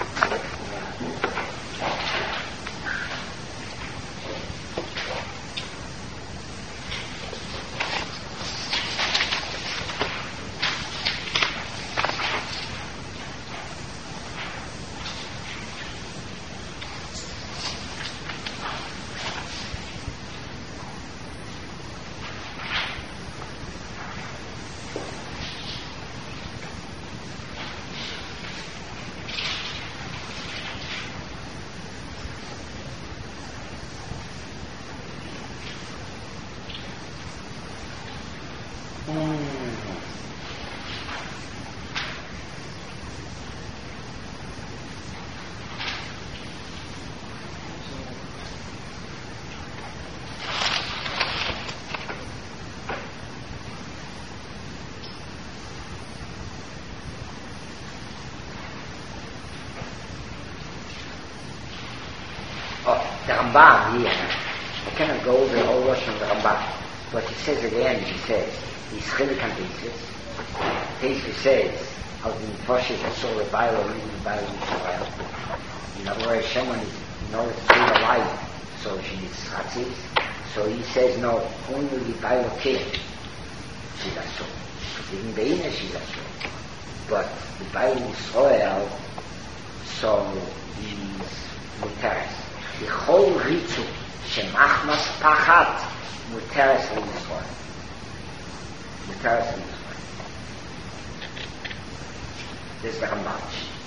The Rambam here, I cannot go over the whole Russian of the Rambam, but he says at the end, he says, he's chilik on Tosfos. Tosfos says, how the Mephosheth are so reviled, or even reviled in Israel. In other words, someone is, in order to save a life, so she needs chatzis. So he says, no, only reviled kill. She's a so. Even Beina, she's a so. But reviled in Israel, so he's mutaris. The whole ritual, shemachmas pachat, mutaris l'Yisrael. Mutaris l'Yisrael. This is the Rambam.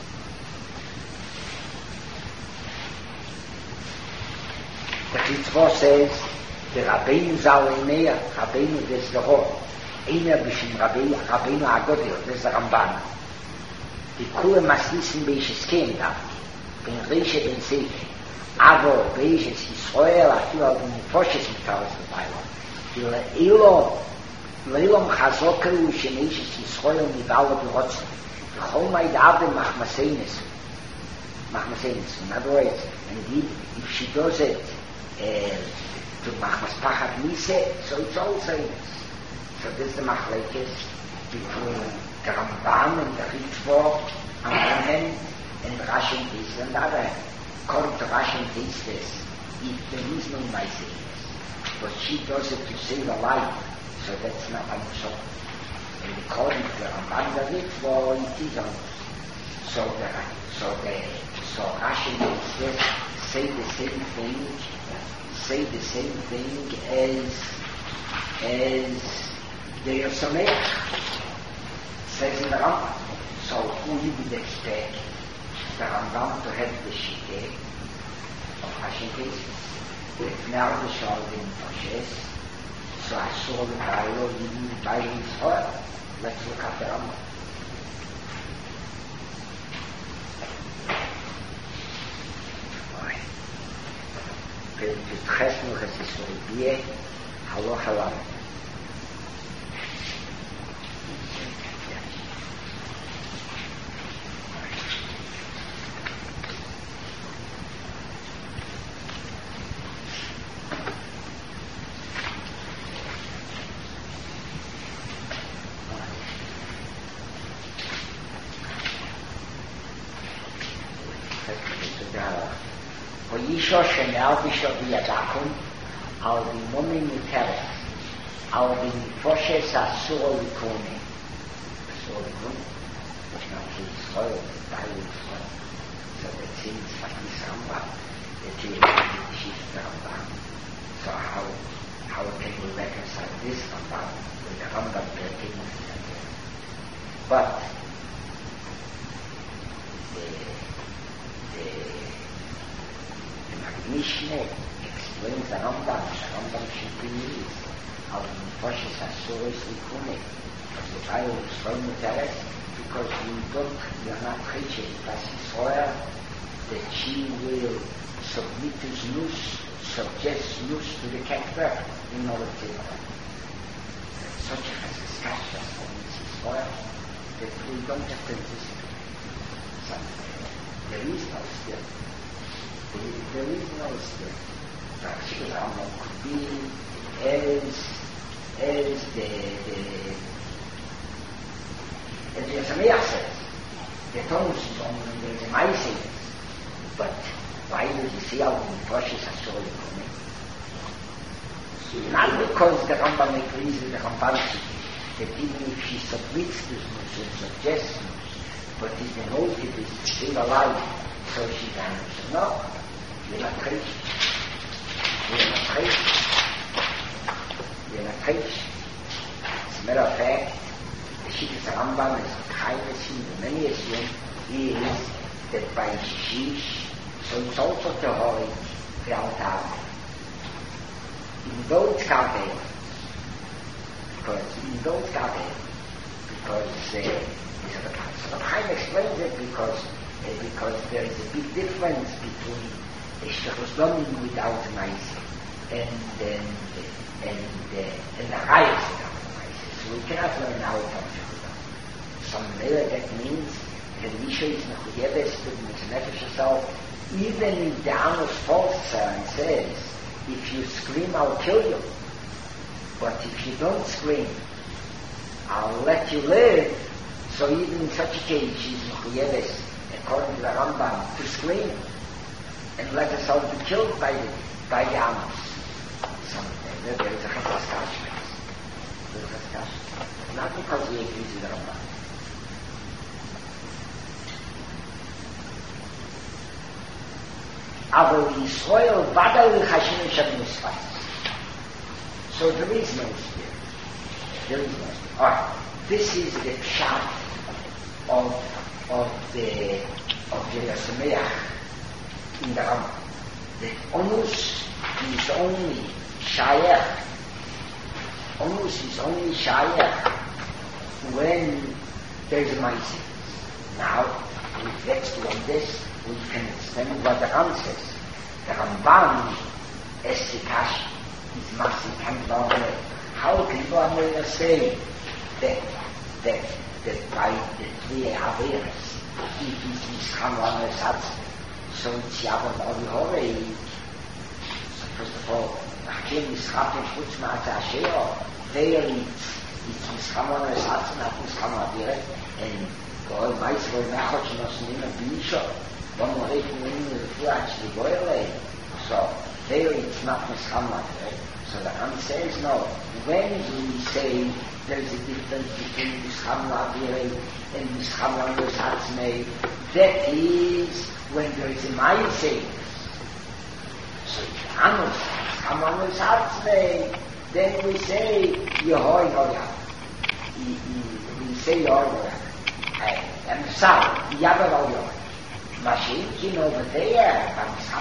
The Ritva says, the Rabbeinu Zalei Rabbeinu des Dehor, Einer b'shem Rabbeinu, Rabbeinu Agodil, this is the Ramban. The Kula Maslisim Beishiskein da, Ben Reishe Ben Seiche, Avo Beishes Yisrael, Afilu al Mephosheth Mitaris L'Bayla, Le'ilo, Le'ilom Chazokeru Shemeishes Yisrael Nivala B'Rotzen, V'chol Maid Avde Machmaseines, Machmaseines, in other words, indeed, if she does it, uh, to Machmas Pachat Mise, so it's all same. So this is the machlekes between the Ramban and the Ritva on one hand, and Rashi and Tosfos on the other hand. According to Rashi and Tosfos, if there is no Ma'aseh, but she does it to save a life, so that's not Amusar. And according to the Ramban and the Ritva, it is Amusar. So the so the so Rashi and Tosfos say the same thing, say the same thing as as the Yosemite says in the Rambam. So who you would expect the Rambam to have the Shite of Hashem cases? If now the Shalvin Toshes, so I saw the Kairo even by his heart. Let's look at the Rambam. Petchesnu Chesistoribie, Haloch Halam. Isha Shenel Bishop Yadakum, I'll be Mummy Muteret, I'll be Foshes Asur Likone. Asur Likone, now he's soil, the dying soil. So that seems like this Rambam, that he is shift Rambam. So how, how can we reconcile this Rambam with the Rambam thirteen? But, Mishneh explains the Rambam, the Rambam should be used. How the Mufashis Asuris Likune, because the Bible is so Mutaret, because you don't, you're not preaching, that's Israel, that she will submit his news, suggest news to the Ketber in order to such a discussion for Israel that we don't have to anticipate something. There is no still. There is no still. Actually, Rambam could be as, as the, the, as the Yosemite says, the Thomas is only the Maising, but why does he say how the Toshes are so coming? Not because the Rambam agrees with the Rambam, that even if she submits this news and suggests news, but if the motive is still alive, so she can answer, no. You're not preaching. You're not preaching. You're not preaching. As a matter of fact, the Shittas Rambam is kindness in the many assume is that by Shish, so it's also to hold the altar. In those Kabbalah, because in those Kabbalah, because uh, so the Chaim explains it because uh, because there is a big difference between Eshechosdomim without Maise and and and uh, and the Rayos without Maise. So we cannot learn out of Eshechosdomim. Some later that means that Misha is Mechuyeves to the Nefesh herself, even if the Amos falls and says, if you scream, I'll kill you. But if you don't scream, I'll let you live. So even in such a case, she's Mechuyeves, according to the Rambam, to scream and let herself be killed by the, by the Amos. Something. There, there is a Cheskas. There is a Cheskas. Not because he agrees with the Rambam. Aber Yisrael vadai l'chashinu shel misfas. So there is no spirit. There is no spirit. Alright, this is the pshat of of the of the Yosemite in the Rambam. The onus is only shayach. Onus is only shayach when there is a ma'aseh. Now, with next on this, we can extend what the Ram says. The Rambam, Estikash, is Masi Kanbameh. How can Bameh say that, that, that by the three Averas, it is Mishkamah Nesatz, so it's Yavon Orihore. So first of all, Hakim Mishkatim Chutz Ma'ata Asheo, there it's, it's Mishkamah Nesatz, not Mishkamah Averas, and Goy Meitzvah Nachot Shnosnim Abisha. One more eight million is actually boiling. So there it's not Mishkamah, right? So the Ram says no. When we say there's a difference between Mishkamah and Mishkamah Nesatzmei, that is when there is a Ma'aseh. So if the Amos Mishkamah Nesatzmei, then we say Yehoy Noya. we say order, I'm sorry, the other order. Machine over there,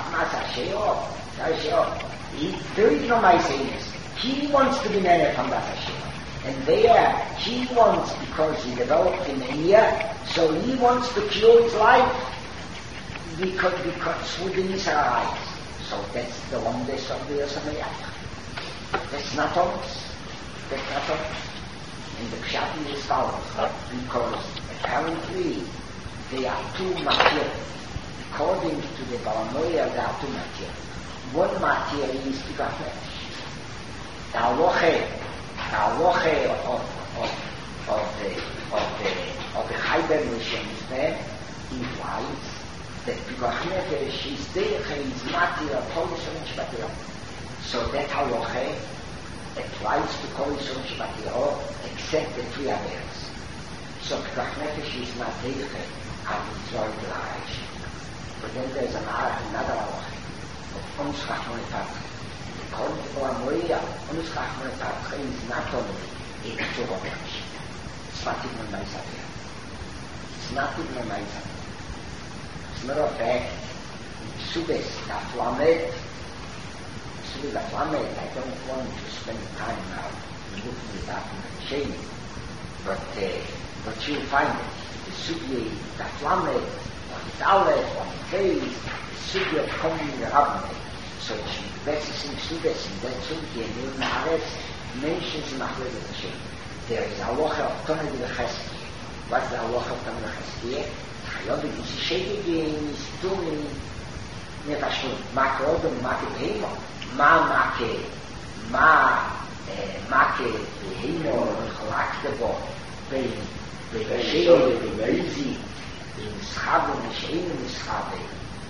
he, there is no Messiah. He wants to be married from that Hashem. And there, he wants, because he developed in India, so he wants to cure his life because, because within his eyes. So that's the oneness of the Yosemite. That's not honest. That's not honest. And the Pshat is follows, because apparently they are two material. According to the Balamoya, there are two material. One material is the Gafnesh. The Aloche, the Aloche of, of, of the, of the, of the Heibernische Islam implies that the Gafnesh is there, is material, Polish and Shvatiro. So that Aloche applies to Polish and Shvatiro, except the three others. So the Gafnesh is not there, and it's all large. But then there's another, another Aloche of Ons Rachman Fatah. According to Balamoya, Ons Rachman Fatah is not only a Torah. It's not even a nice idea. It's not even a nice idea. As a matter of fact, in Subes, Daflamed, Subes Daflamed, I don't want to spend time now looking it up in the chain, but, uh, but you'll find it. The Subes Daflamed, on the Aleph, on the face, the Subes of coming in the Rabbinate. So this is in Subes, in that Subes, in the Aleph, mentions in Achlevet Hashem. There is a Aloche of Toned V'Chesed. What's the Aloche of Toned V'Chesed? Chayobik is Shegegin, is doing Nefashun, Make Odom, Make Behemo, Ma Make, Ma Make Behemo, Cholakhtebo, Bein, Beheshele, Behezi, in Schabe, Mishein, Mischabe,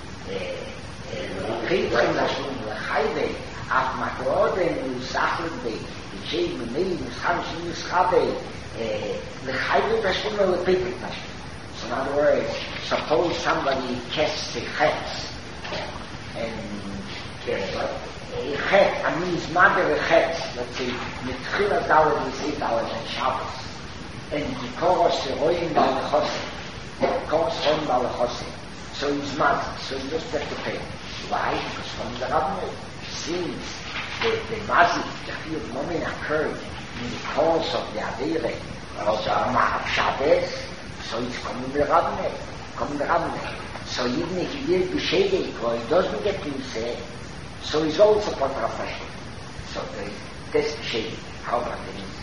Chayobik Nashun, Chaybe, Af Make Odom, Usachlet Bein, Mishein, Mishein, Mischabe, Mischabe, Chayobik Nashun, Lepepik Nashun. So in other words, suppose somebody casts a chet, and a chet, I mean his mother a chet, let's say, mitchila dawad is eight hours on Shabbos, and the koros roim ba'alechosem, koros roim ba'alechosem, so his mother, so he just has to pay. Why? Because from the Rabbinate, since the, the mazik, the field moment occurred in the course of the Aveire, of the Shabbos, so it's coming the Rabbinate, coming the Rabbinate. So even if he will be shaded, or he doesn't get to say, so he's also part of Hashem. So there is this shading. How about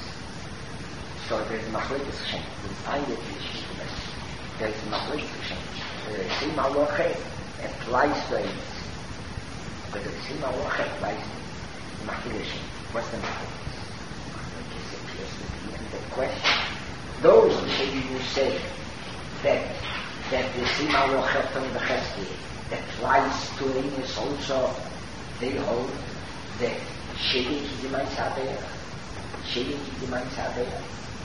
this? So there is Machlekes Hashem. We find it in Shishkimes. There is Machlekes Hashem. The same Aloche applies to it. But the same Aloche applies to Machlekes Hashem. What's the Machlekes? Machlekes appears to be in the question. Those who say that that the Sima Aloche of the Chesed applies to him is also, they hold that Shedek is the Maisabeya. Shedek is the Maisabeya.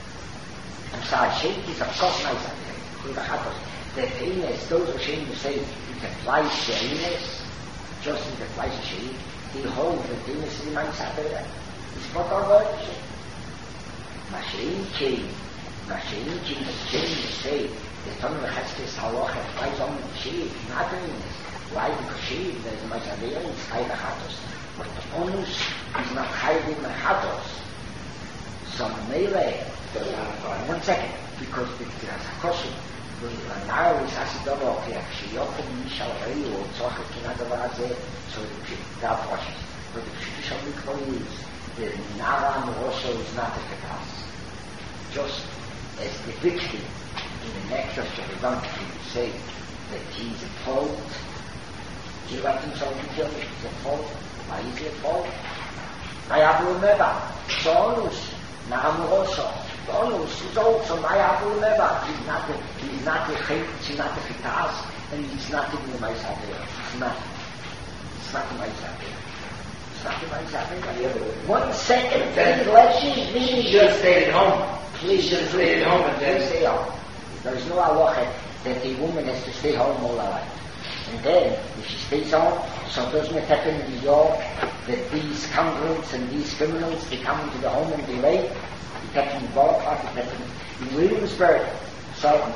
I'm sorry, Shedek is of course Maisabeya. The famous, those who say it applies to Eines, just as it applies to Shedek, they hold that famous is the Maisabeya. It's not our virtue. Mashiach came. Mashiach came to say the Toned V'Chesed Halacha applies only to Sheik, not to Eines. Why? Because Sheik, there is Maisabeya, it's Chai V'Chatos. But the onus is not Chai V'Chatos. So Meile, one second, because there's a question. Now is Hasidovo, Sheyokim Mishal Rei, or Tzorchet Kinadava Azeh, so there are questions. But the Pshutish of Mikro is, the Nara and Rosso is not a Ketas. Just as depicted in the next of Sheridan, you say that he is a fault. He let himself be killed. He's a fault. Why is he a fault? Mayabu Meba. Sonus. Nahamuroso. Sonus is also Mayabu Meba. He's not a, he's not a chait, he's not a chitas, and he's not even a Maisabeya. It's not. It's not a Maisabeya. It's not a Maisabeya. One second, then let me read. Just stay at home. Please just stay at home and then stay home. There is no halacha that a woman has to stay home all her life. And then, if she stays home, so doesn't it happen in New York that these scoundrels and these criminals, they come into the home and they rape? He kept in the ballpark, he kept in, in Williamsburg. So,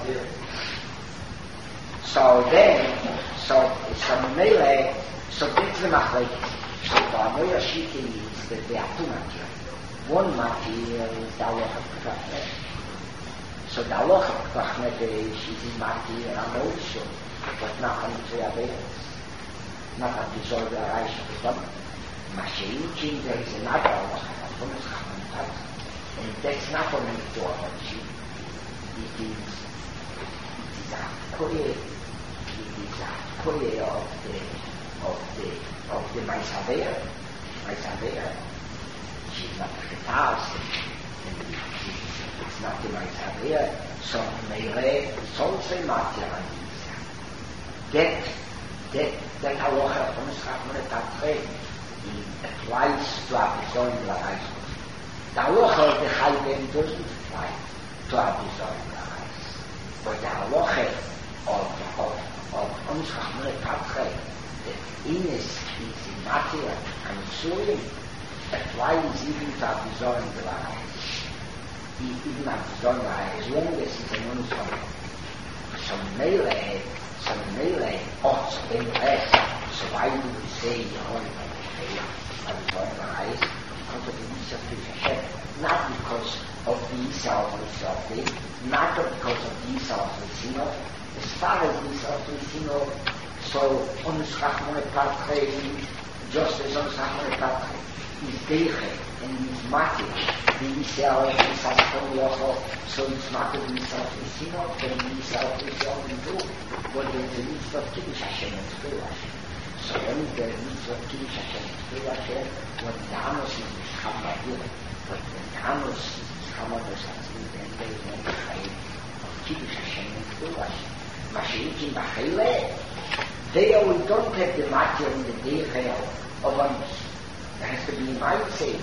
so then, so, so Mele, so that's the Machlek. So the Amoya Shiki is that there are two material. One material is the Aloha Kachnet. So the Aloha Kachnet is in material and also, but not on the Tveyaberes. Not on the Zorga Reich of the Dom. Mashiachin, there is another Aloha Kachnet. And that's not only the Aloha. It is, it is a Korea, it is a Korea of the, of the, of the Maisavea, Maisavea. She's not the Taos, and it's not the Maisavea, so Meire, it's also Matia. That, that, that Aloha from Schachmane Tatre, it applies to our design of the Reis. The Aloha of the Chayben doesn't apply to our design of the Reis. But the Aloha of, of, of Schachmane Tatre, the Ines is in Matia and Surim, applies even to our design of the Reis. Even our design of the Reis, as long as it's an unsolved. So Meile, so Meile, oh, so then less. So why do we say Yeholim and design of the Reis? Because of the Isa of Hashem. Not because of the Isa of the not because of the Isa of the Sinov. As far as the Isa of the Sinov, so on the Schachmane Patre, just as on the Schachmane Patre, is Deiche and is Mati. The Isa of the Saskom Yocho, so it's not the Isa of the Sinov, but the Isa of the Sinov, but there's the Isa of Kiddush Hashem and Tzvei Hashem. So when the Isa of Kiddush Hashem and Tzvei Hashem, when the Amos is Mishcham but when the Amos is Mishcham Adoshatzim, then there is no Chayim of Kiddush Hashem and Tzvei Hashem. Mashiachin B'Chayile, there we don't have the matter in the Deiche of Amos. There has to be my say.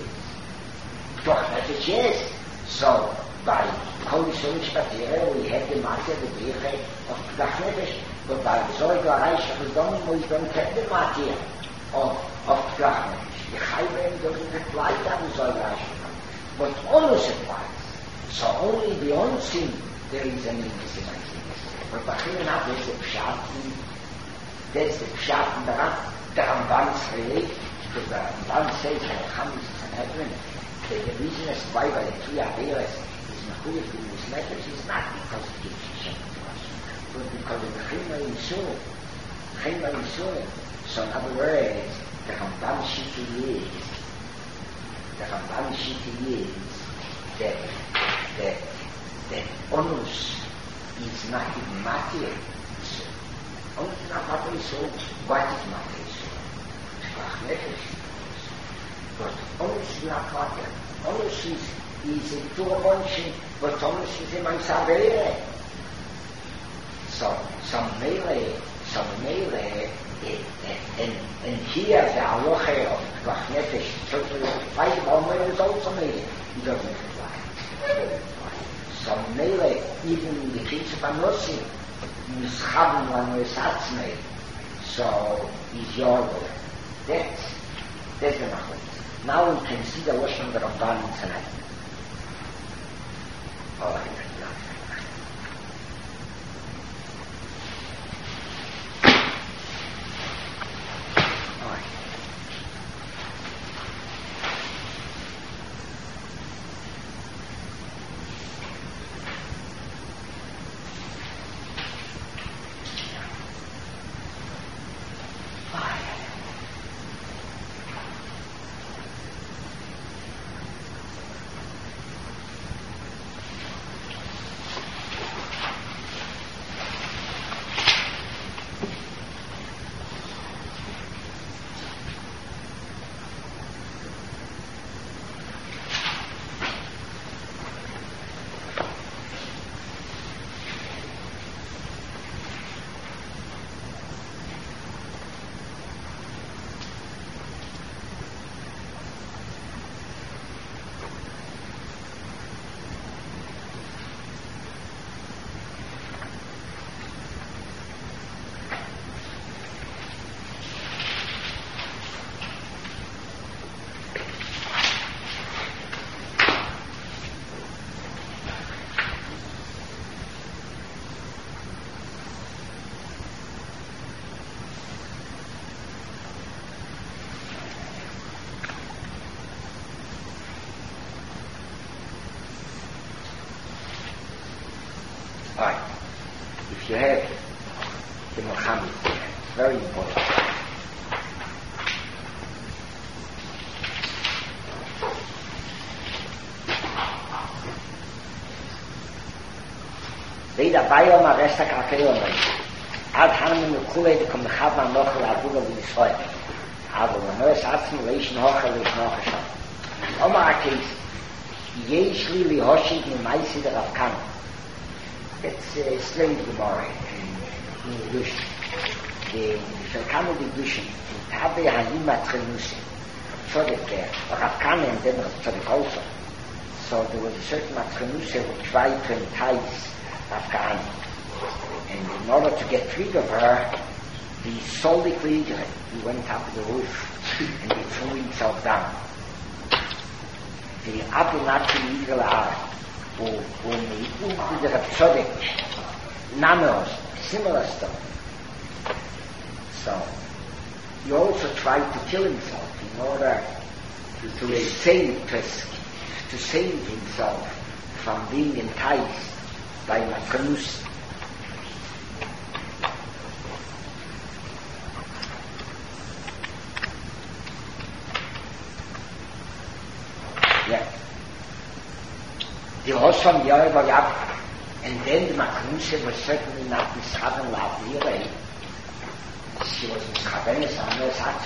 Doch, that is yes. So, by Kol Yisrael Shpatere, we have the matter, the Deiche of P'Gach but by the Zorga Reich of the Dom, we don't have the matter of, of P'Gach Nefesh. The Chayben doesn't apply to the Zorga Reich of the Dom, but almost applies. So only beyond sin, there is an invisible. But Bachir not, there's the Pshat, there's the Pshat in the Ram, the Ramban is related, because the Ramban says that the Cham is an Hebron, that the reason as why by the three Averas is Mechuyah in this letters is not because it gives Hashem to us, but because of the Chima Yisur, Chima Yisur. So in other words, the Ramban Shiti is, the Ramban Shiti is that, that, that Onus is not even material. So, only is not material, so what is material? So, Shkach Nefesh. But only is not material. Only is, is a Torah but only is a Maisavere. So, some Melee, some Melee, and, and here the Aloha of Shkach Nefesh, certainly five Almere is also Melee. He doesn't apply. So Meile, even in the case of Anosim, Mischaben Lanoesatzmei, so is your word. That's, that's the Machlokes. Now we can see the Lashon of the Ramban in Tanakh. All right. Alright. If you have the Muhammad, it's very important. They dabei am Resta Kaffee und Ad Hanen und Kule, die kommen nach Hause noch la Dula wie Israel. Aber wenn wir satzen, leischen hoch, leischen hoch schon. Oma Akis, yesh li li hoshit mi maisi der Afkan. It's a strange Gemara in English. The Afkan of the English, in Tabe Hanim Matrenusi. So that there, or Afkan and then Tzadik also. So there was a certain Matrenusi who tried to entice Afghan. And in order to get rid of her, he sold the creature. He went up to the roof and he threw himself down. The Abinati Eagle Eye, who who the Rapsodic, Nanos, similar stuff. So he also tried to kill himself in order to, to save to, to save himself from being enticed by Matranus. Yeah. The Hossam Yoruba Yab, and then the Matranus was certainly not Mischaben Lavire. She was Mischabenes on her side.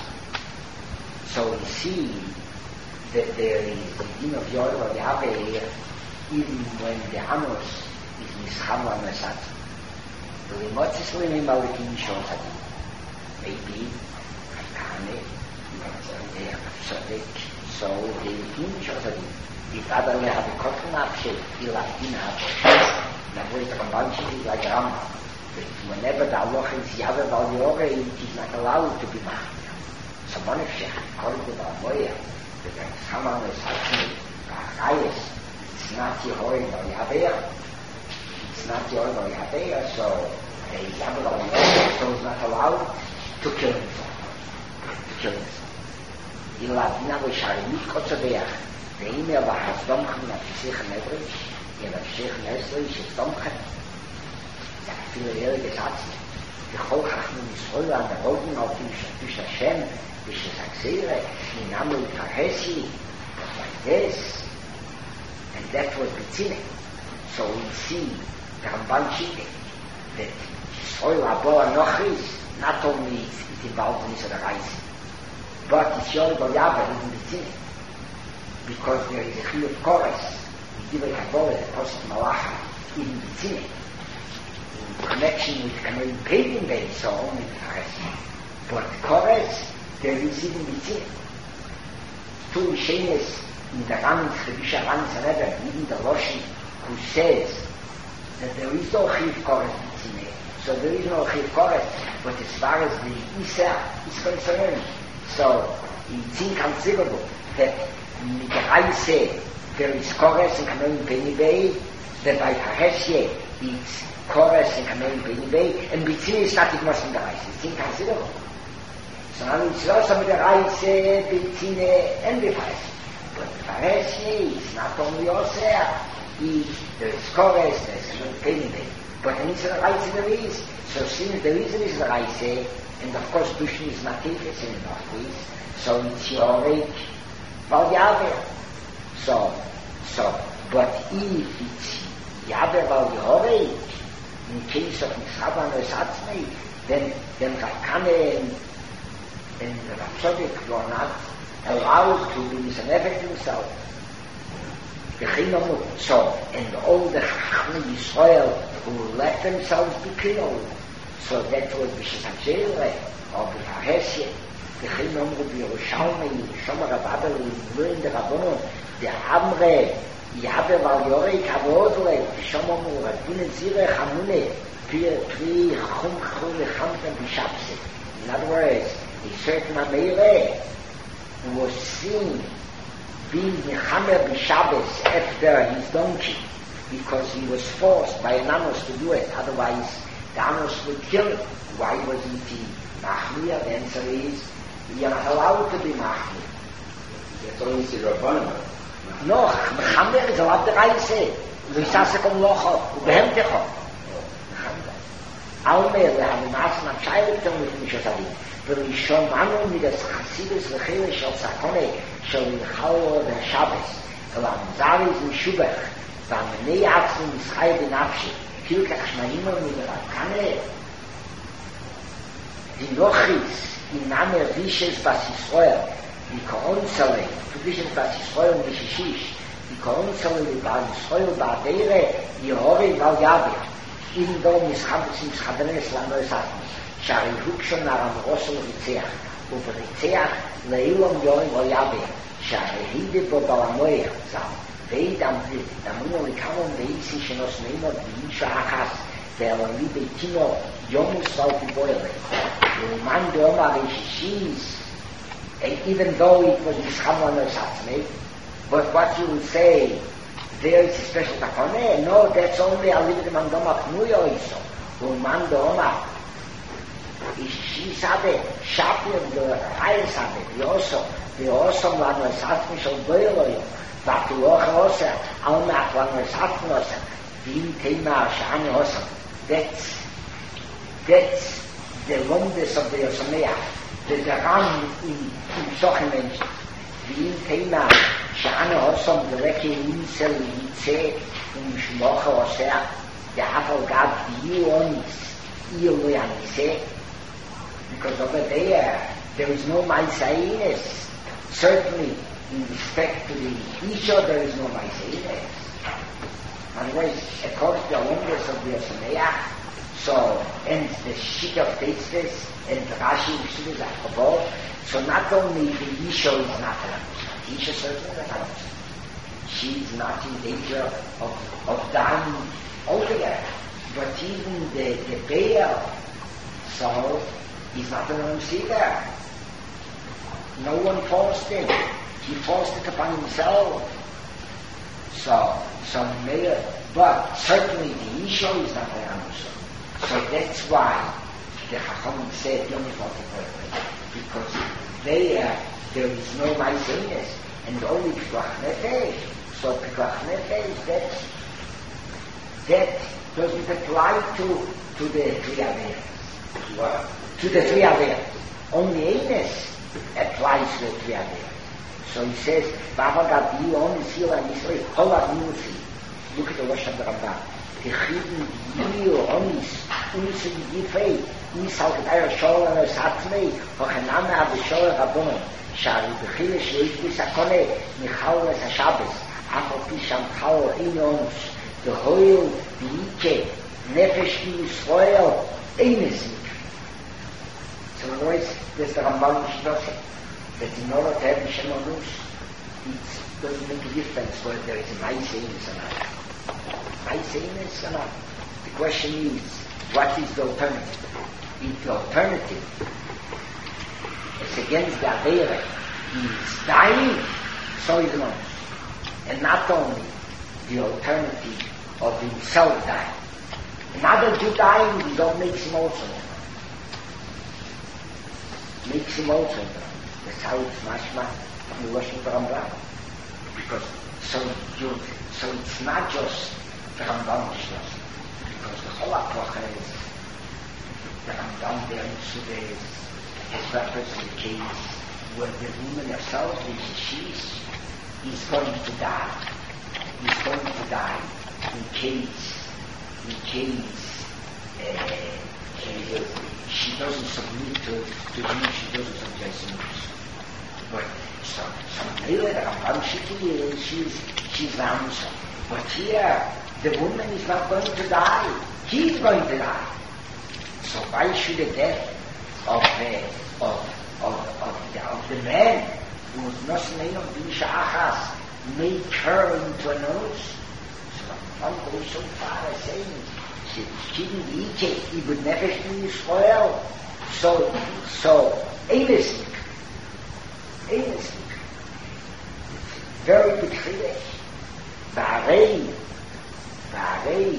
So we see that there is the din of Yoruba Yab even when the Amos is Mischaben on her side. The Limotsis Limim Malikim Shosadi. Maybe Kane, they have Sadiq. So the Limim Shosadi. If I don't have a cotton upshade, he'll have dinner. Now, where's the Ramban like Ram? Whenever the Allah is Yahweh Val it is not allowed to be Mahdi. So, one of Sheikh, according to the Amoya, that someone is asking, Rayas, it's not Yehoy Val Yahweh, it's not Yehoy Val Yahweh, so Yahweh Val Yahweh, so he's not allowed to kill himself. To kill himself. He'll have dinner with Sharimit Kotzabeach. The email of Hasdomchen of Shech Nebrich, in of Shech Nesrich, is Domchen. Ja, viele Ehre gesagt, die Cholchachmen Yisroel an der Rogen auf Dush Hashem, Dush Hashem, in Namu Tahesi, like this. And that was Betzine. So we see the Ramban Shide, that Yisroel Aboa Nochris, not only is it involved in the Reise, but Yisroel Boyaba is in Betzine. Because there is a Chiyuv Kores, the Divrei Kabbalah, the Poshet Malacha, in Betzine, in connection with Kamerim Peidim Bey, so only the Kores. But Kores, there is even Betzine. Two Shemes in the Rams, the Bisha Rams, and even the Roshi, who says that there is no Chiyuv Kores Betzine. So there is no Chiyuv Kores, but as far as the Isa is concerned, so it's inconceivable that mit der Reise, there is Kores and Kamerim Beni Bey, that by Haheshye, it's Kores and Kamerim Beni Bey, and Betzine is not ignored in the Reise. It's inconsiderable. So now it's also with the Reise, Betzine, and the Reise. But Haheshye is not only Osea, there is Kores, there is Kamerim Beni Bey. But in the Reise there is. So since the reason is the Reise, and of course Dushin is not interested in all this, so it's Yorek, Val Yahweh. So, so, but if it's Yahweh Val Yahweh, in case of Mischaban or Satzmei, then, then Rakane and, and Rapsodik were not allowed to be misanefect himself. So, and all the Chachmei Yisrael who let themselves be killed, so that was Bishas HaJeireh, or B'Hahesye, the Chinom would be Yerushalmi, Shomer Rabadal, in the Rabbonon, the Amre, Yahweh Val Yorei Kavodle, Shomer Rabin Zire Chamune, Pir Tri Chum Chum Lechamtem B'Shabse. In other words, a certain Ameire who was seen being Mechamer B'Shabbos after his donkey, because he was forced by an Amos to do it, otherwise the Amos would kill him. Why wasn't he Machmir? The answer is, you're not allowed to be Mahmir. That's only the Rabbanim. No, Mechamer is allowed to Reise. L'isase kom locho, u'behemtecho. Almer, wir haben Maßen am Scheilton mit dem Schossalim. Weil ich schon Manu mit das Chassidus Lechele Shal Sakone, Shal Ilchalo der Shabbos, Elam Zaris im Shubach, Vam Neyatzen Mischai Benafshi, Kilkach Shmaimo mit der Kane, die Lochis, in Name Rishes Bas Yisroel, die Koronzale, Rishes Bas Yisroel und Rishishish, die Koronzale, die Bas Yisroel, Badere, die Hori Val Yavir, in Dom Mischabes im Schabenes Lando Esatmi, Shari Hukshon Naram Rossel Ritzeach, Uber Ritzeach, Leilom Yoim Val Yavir, Shari Hide Bo Balamoyer, Zal, Veid am Blit, Damuno Likamon Veisi Shenos Neimot, Vinsha Achas, der Liebe Tino, Yomus Val Tiboyle, the man Doma Rishis, and even though it was Mischabon Esatmi, but what you would say, there is a special takone. No, that's only a little mandoma pnuyo iso. Un mandoma. She sabe, shapir the high sabe, the also, the also one was asking so boilo. But the also, all that one was asking us. Vim tema shani also. That's that's the wonders of the Yosemea. The Ram in in Sochemensch. Vim tema shani also the Reki Insel Yitze um Shmocha Osea. The Hafal Gad Yuonis Ioyanise. Because over there, there is no Maisaines. Certainly, in respect to the Isha, there is no Maisaines. Otherwise, according to the wonders of the Yosemea, so, and the Shik of Tastes, and the Rashi, which is above, so not only the Isha is not around, the Isha certainly is around. She is not in danger of, of dying altogether, but even the, the Baal, so, he's not alone either. No one forced him. He forced it upon himself. So, so may, but certainly the issue is not around. So that's why the Chacham said, Yom Kippur, because there, there is no Maisenes, and only Pikuach Nefesh. So Pikuach Nefesh, that, that doesn't apply to, to the three Averas. What? To the three Averas. Only Eines applies to the three Averas. So he says, Baba Gabi, only seal and Israel, Hola Musi. Look at the Rosh of the Rambam. Techiden, Dio, Onis, Unsi, Yifei, Nisal, Kedaya, Shola, and Osatmei, Hochaname, Abbe, Shola, Rabbonon, Shari, Bechile, Shreik, Bisakone, Michal, Shabbos, Achopi, Shamchal, Einons, the Hoil, the Ike, Nefesh, Israel, Eines. So in other words, there's the Rambam Shidoshe, that in order to have the Shem Onus, it doesn't make a difference whether there is a Maisenes or not. Maisenes or not. The question is, what is the alternative? If the alternative is against the Avera, he is dying, so is not. And not only the alternative of himself dying. Another Jew dying, he don't make him also. Makes him also. That's how it's mashma from the Russian Rambam. Because so you, so it's not just the Rambam Shlos. Because the whole apocha is the Rambam there in Sudeis is representing the case where the woman herself, which she's, is going to die. Is going to die in case, in case uh, she, she doesn't submit to, to him, she doesn't subject to him. But so, so really the Rambam Shiki, she's, she's the answer. But here, the woman is not going to die. He's going to die. So why should the death of the, of, of, of the, of the man who was Nosnein of the Sha'achas make her into a nose? So Rambam goes so far as saying, she didn't eat it, he would never be spoiled. So, so, Einesnik. Einesnik. Very big chiddush. V'arei, v'arei,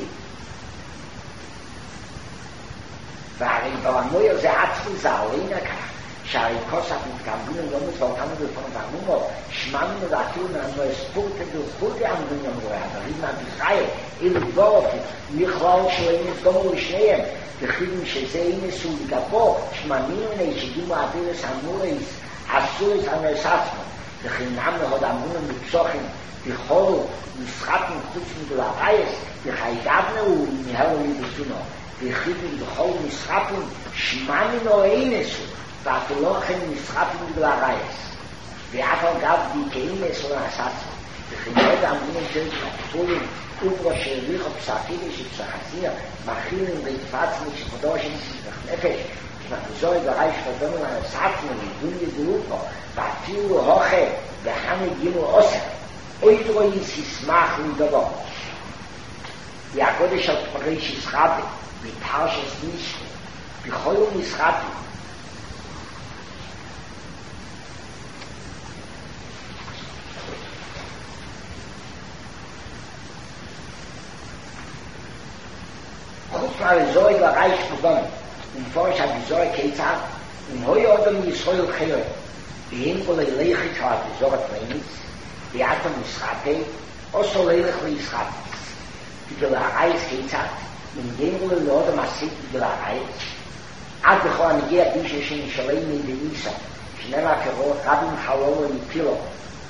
v'arei b'lamoyer ze atzmi ze alena kach, שהרי כוסף מתקמבון לא מוצבאותנו בפרון ועמומו, שמענו לדעתו נענו הספורט ודלכות יעמדון יאמרו, הדברים מהבחי, אלו דבורופים, מכלל שלהם נתגומו לשניהם, וכיוון שזה אינסו לגבו, שמאמינו לי שגימו אבירס המורס, אסורס הנרססמו, וכינם להוד אמונו מפסוחים, בכלו משחקים חוץ מגולה רייס, וחייגבנו ומהרו לי בסונו, וכיוון בכל משחקים, שמאמינו אינסו, ואתו לא כן משחקים מגולה רייס, ואף על גב דיקאינס לא נעשצו, וכינוד אמונו של כתולים, וברו שהריחו פסקידי שפסחסיר, מכילים והתפצנו שחודו שנספך נפש, כמחזורי ברייש חודונו לנסעתנו, לידון ידעו פה, ואפילו הוכה, וחמי גימו עושה, אוי דרוי סיסמך לדבו. והקודש על פרי שסחבי, בפרשס נישקו, בכל משחבי, חוץ מהרזוי לרייש חודון, ומפורש הגזורי כיצד, ומהוי אודם ישראל חייר, והם כל הילכת של הגזור הפנימיץ, ואתם משחקי, או סוללך לישחקי. בגלל הרייס כיצד, ומדינגו לאודם עשית בגלל הרייס, עד בכל הנגיע בישה שנשאלי מדליסה, שנראה כרוך רבים חלולו מפילו.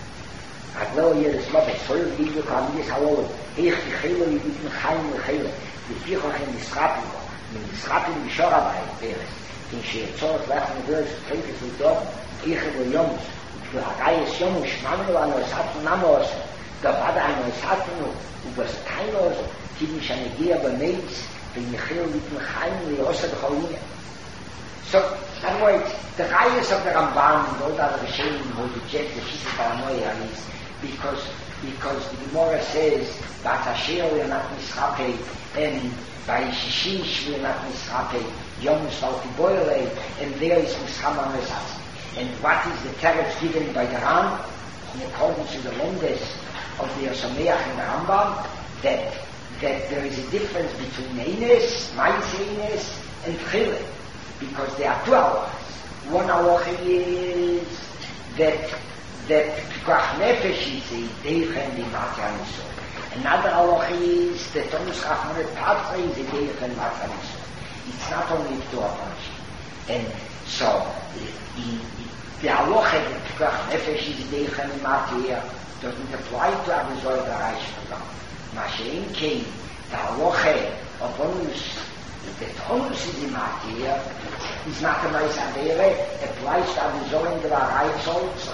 הגלו ירס מוטה, סויל גידו כעמיס חלולו, איך תחילו יביתן חיים לחילו, לפי כוחם משחקים בו, ממשחקים בשור הבית פרס, כן שיצורת לך נדרס ותחפת ודוב, איכד ליומוס, והרייס יומוס שמענו לנו עשתנו נמו עושה, דבד לנו עשתנו ובסתיינו עושה, כדי שנגיע במייץ ונחיל ליתן חיים לעושה בכל עניין. So, that way, the Rayas of the Ramban and all the other Rishonim who reject the Shita Paranoia is because, because the Gemara says that Asher will not mischape and by Shishish will not mischape, Yom Shalti Boile, and there is Mishcham Amesatz. And what is the teretz given by the Ram, in accordance to the Londes of the Yosameach and the Rambam, that, that there is a difference between Eines, Maise Eines, and Chile. Because there are two halachas. One halacha is that that Pikuach Nefesh is a Deichen B'Matya Nisor. Another halacha is that Tomus Chachmanet Patra is a Deichen B'Matya Nisor. It's not only two halachas. And so, in, the halacha that Pikuach Nefesh is a Deichen B'Matya doesn't apply to Abizor B'Raish V'Gam. Mashein Kei, the halacha of Onus the Tonus is in Matia is not a nice Avere, applies to Avizorin de la Rayas also.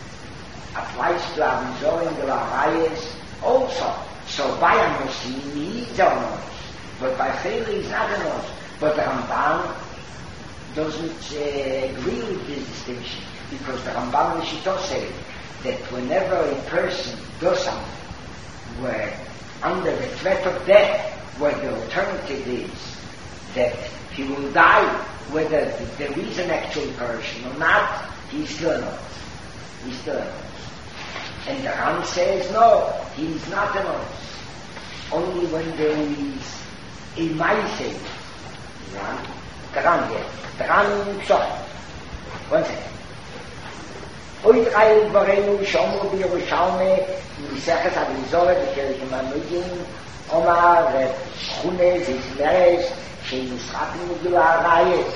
Applies to Avizorin de la Rayas also. So by Anosim he is Anos, but by Chele is not Anos. But the Ramban doesn't uh, agree with this distinction, because the Ramban Rishito said that whenever a person does something where under the threat of death, where the alternative is that he will die, whether there is an actual person or not, he's still not. He's still not. And the Ram says, no, he is not an honest. Only when there is a Maise. The Ram here. The Ram sorry. One second. Oit Chayil Dvarenu Shomu B'Yerushalme Misechet Avizore B'Kerech Mamudin Omar Chune Zizmeres שמשחקים מגילה הרייס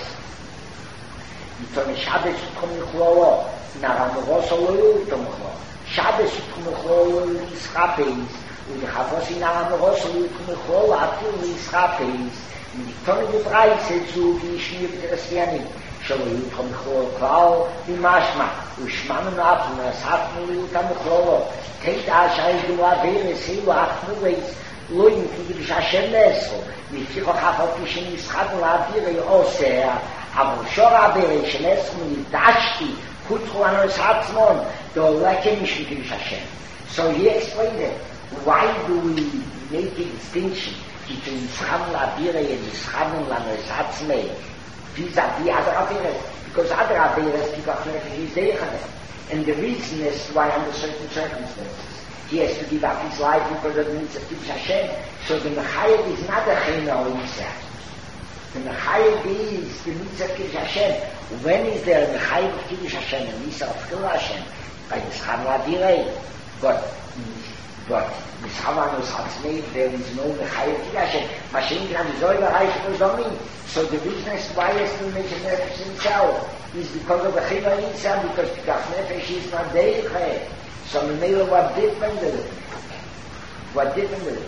איתו משאבס ותחום לכלולו נרמורוסו לא יהיו איתו מכלולו שבס ותחום לכלולו לישחפייס ולחבוסי נרמורוסו לא איתו מכלולו אפילו לישחפייס ונקטון לדברייס את זו וישמיר בדרסיינים שלא יהיו איתו מכלולו כלל ומשמע ושמענו נאפו נעשתנו לא איתו מכלולו תדע שהיידו אבירס אילו אחנורייס לא ינתיגי בשעשם נסו מפיחו חפתי שנסחדנו לאווירי עושה אבל שור האווירי שנסחנו נדשתי פותחו לנו את עצמון דולה כמשמתי בשעשם. So he explained it. Why do we make a distinction between נסחדנו לאווירי ונסחדנו לנו את עצמי vis-a-vis other aviris? Because other aviris פיקוח נפש is דייכנה. And the reason is why under certain circumstances he has to give up his life because of the needs of Kiddush Hashem. So the Mechayev is not a Chena or Yisrael. The Mechayev is the mitzvah of Kiddush Hashem. When is there a Mechayev of Kiddush Hashem and mitzvah of Chil Hashem? By the Schanu Adirei. But, but, Mischavan was Hatzmei, there is no Mechayev of Kiddush Hashem. Mashiach Ram Zoy L'Reich L'Zomi. So the reason why is to make a Nefesh himself is because of the Chiva Yitzah, because Pikach Nefesh is not Deiche. So Memela, what different is it? What different is it?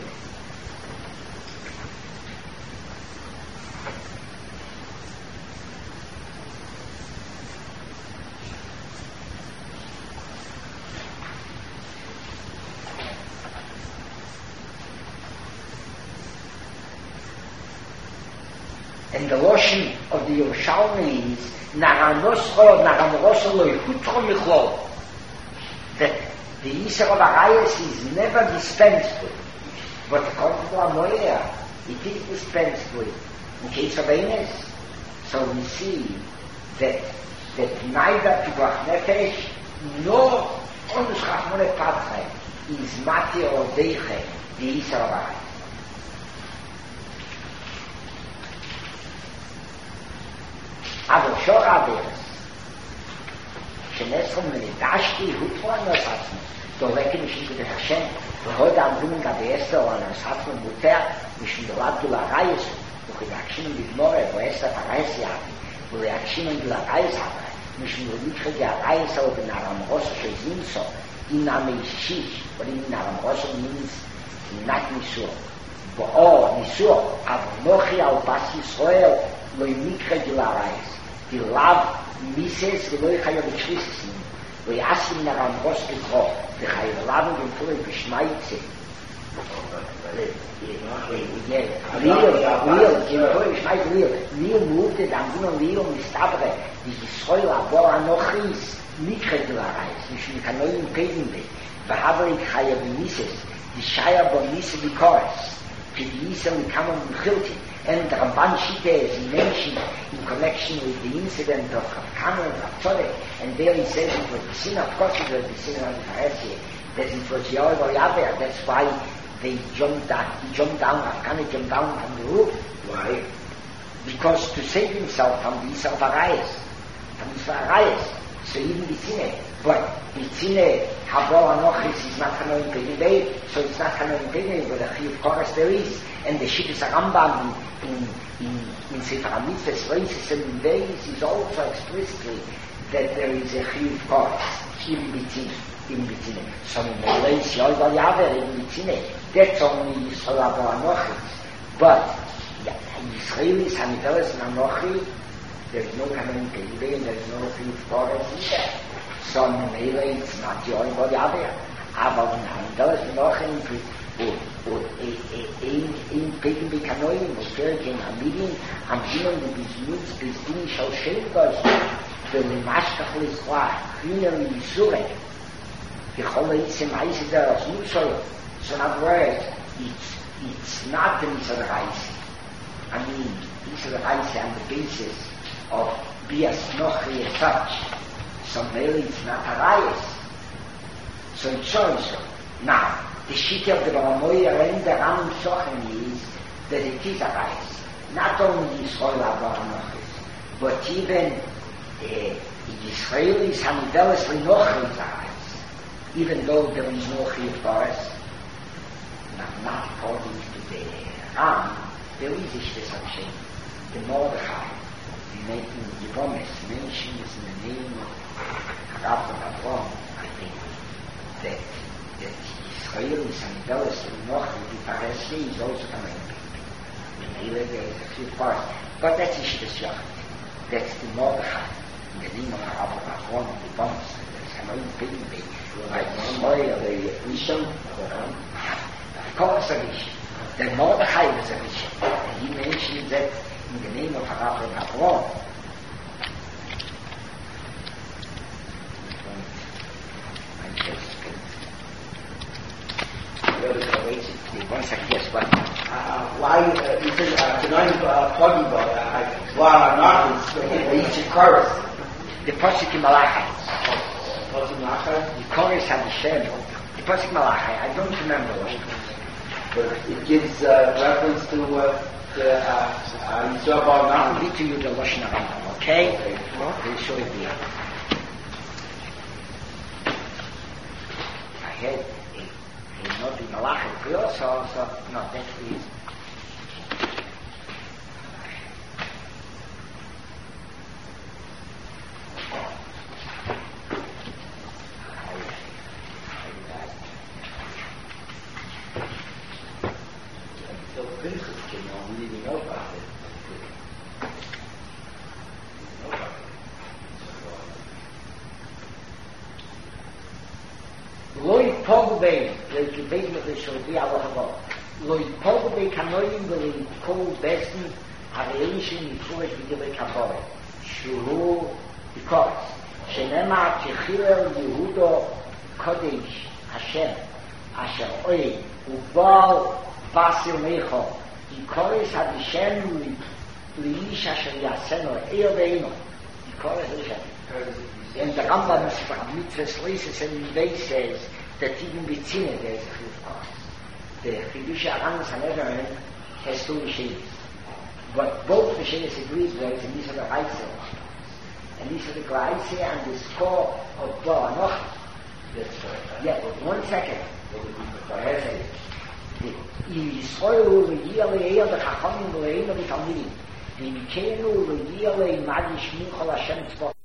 And the Loshen of the Yerushalmi is Naranoscho, Naranoscho lo Ychutro Michlo. That the Yisra of Arayas is never dispensed with. But according to Amoya, it is dispensed with. In case of Eines, so we see that that neither Pikuach Nefesh nor Onus Chachmone Patche is Mati or Deiche, the Yisra of Arayas. אבל שור אבירס שנסחום מלידשתי הוטרו הנוסעצנו דולקי משום כדי השם והוד עמדום גבי אסתר או הנוסעצנו מותר משום דולד דולה רייס וכדאקשינו בגמורה ואסתר פרייס יעבי ולהקשינו דולה רייס יעבי משום דוליקחי די הרייס או בנערם רוסו שזינסו אינה מישיש ולנערם רוסו מינס אינת ניסור באו ניסור אבל נוחי על בס ישראל לא יניקחי דולה רייס die Lav Mises, die Loi Chaya B'Chrisis Nim, wo Yasim Naram Rosh Gekro, die Chaya Lav und Fulei B'Shmaitze. Liel, Liel, die Fulei B'Shmaitze Liel, Liel Mute, Dambunon Liel Mistabre, die Yisroel Abor Anochis, Mikre Dularais, Mishum Kanoim Pedenbe, V'Havlik Chaya B'Mises, die Shaya B'Mises B'Kores, die Yisem Kamon B'Chilti, and the Ramban Shita is mentioned in connection with the incident of Kamon and Tzodek, and there he says it was the sin, of course it was the sin of the Pharisee, that it was Yoel or Yaver, that's why they jumped down, he jumped down, Afghani jumped down from the roof. Why? Because to save himself from the Yisra of Arayas, from the Yisra of Arayas, so even the Tzine, but the Tzine, Habor Anochis is not Kanoim Pegidei, so it's not Kanoim Pegidei, but the Chiyuv Koras there is, and the Shittus Rambam in, in, in Sefer HaMitzvahs, Reisisem days is also explicitly that there is a Chiyuv Koras in between, in between. So in the Leis Yoel Yaver in between, that's only Yisrael Habor Anochis. But yeah, Yisraelis Hamivelis and Anochi, there is no Kanoim Pegidei, and there is no Chiyuv Koras either. So in the Leis, it's not Yoel Yaver. Aber in Hamivelis and Anochi, und ein Pegen Bekanoim, und Fergen Hamidin, am Himmel, die bis Nutz, bis Ding, schau Schelgos, für den Maschkach Lizwa, Hühner und Yisure, die Cholle ist im Eise der aus Nutzol, so in other words, it's, it's not the Nisar Reise. I mean, Nisar Reise on the basis of Bias Nochri as such, so really it's not a Reise. So it's so and so. Now, the Shita of the Balamoya and the Ram Sochen is that it is a Reis. Not only Yisrael Abba Anochis, but even uh, the Israelis Hamivelis Linochri is a Reis. Even though there is no Chiyuv Koras, not, not according to the Ram, there is a Shita Hashem. The Mordechai, making the promise, mentions in the name of Rav Avram, I think, that that Israelis and those who know the Pharisee is also coming. In Hillel there is a few parts, but that's the Shishah. That's the Mordechai. In the name of Rabbi Avram, the bones, there's a new thing there. Like Moya, the Rishon, of course a Rishon. The Mordechai was a Rishon. And he mentioned that in the name of Rabbi Avram. One second, yes, what? Uh, why, uh, you said, uh, tonight, uh, talking about, uh, why not, it's a chorus. The Pasuk Malachai. Pasuk Malachai? The chorus had the Shem. The Pasuk Malachai, I don't remember what it was. But it gives, uh, reference to, uh, the, uh, uh, you saw about I'll now? read to you the Lashon Rambam, okay? We'll show it here. I had a not in Malach Krios, so, so, no, that is. The princess came on, we didn't know about it. We didn't know about it. לא יפוג בי, לכיבד לחשובי על החבוא, לא יפוג בי כנועים ולכל בסן הראי שנפורש בדברי כפורת, שהוא ביקורס, שנאמר כחילל יהודו קודש השם, אשר אוי ובעל בסר מיכו, ביקורס הדשם לאיש אשר יעשנו, איר ואינו, ביקורס הדשם. And the Rambam mitzvahs Leises and Yidei says that even B'tzina there is a Chiyuv Kos. The Chidush Aramis Haneverin has two Rishinis. But both Rishinis agree that and these are the Reise. And these are the Reise and the score of Dor Anoch. Yeah, but one second. Yisroel L'Yia Le'er B'Chachonim Le'er B'Talmidim. V'Yikenu L'Yia Le'Madi Shmuchol Hashem Tzvot.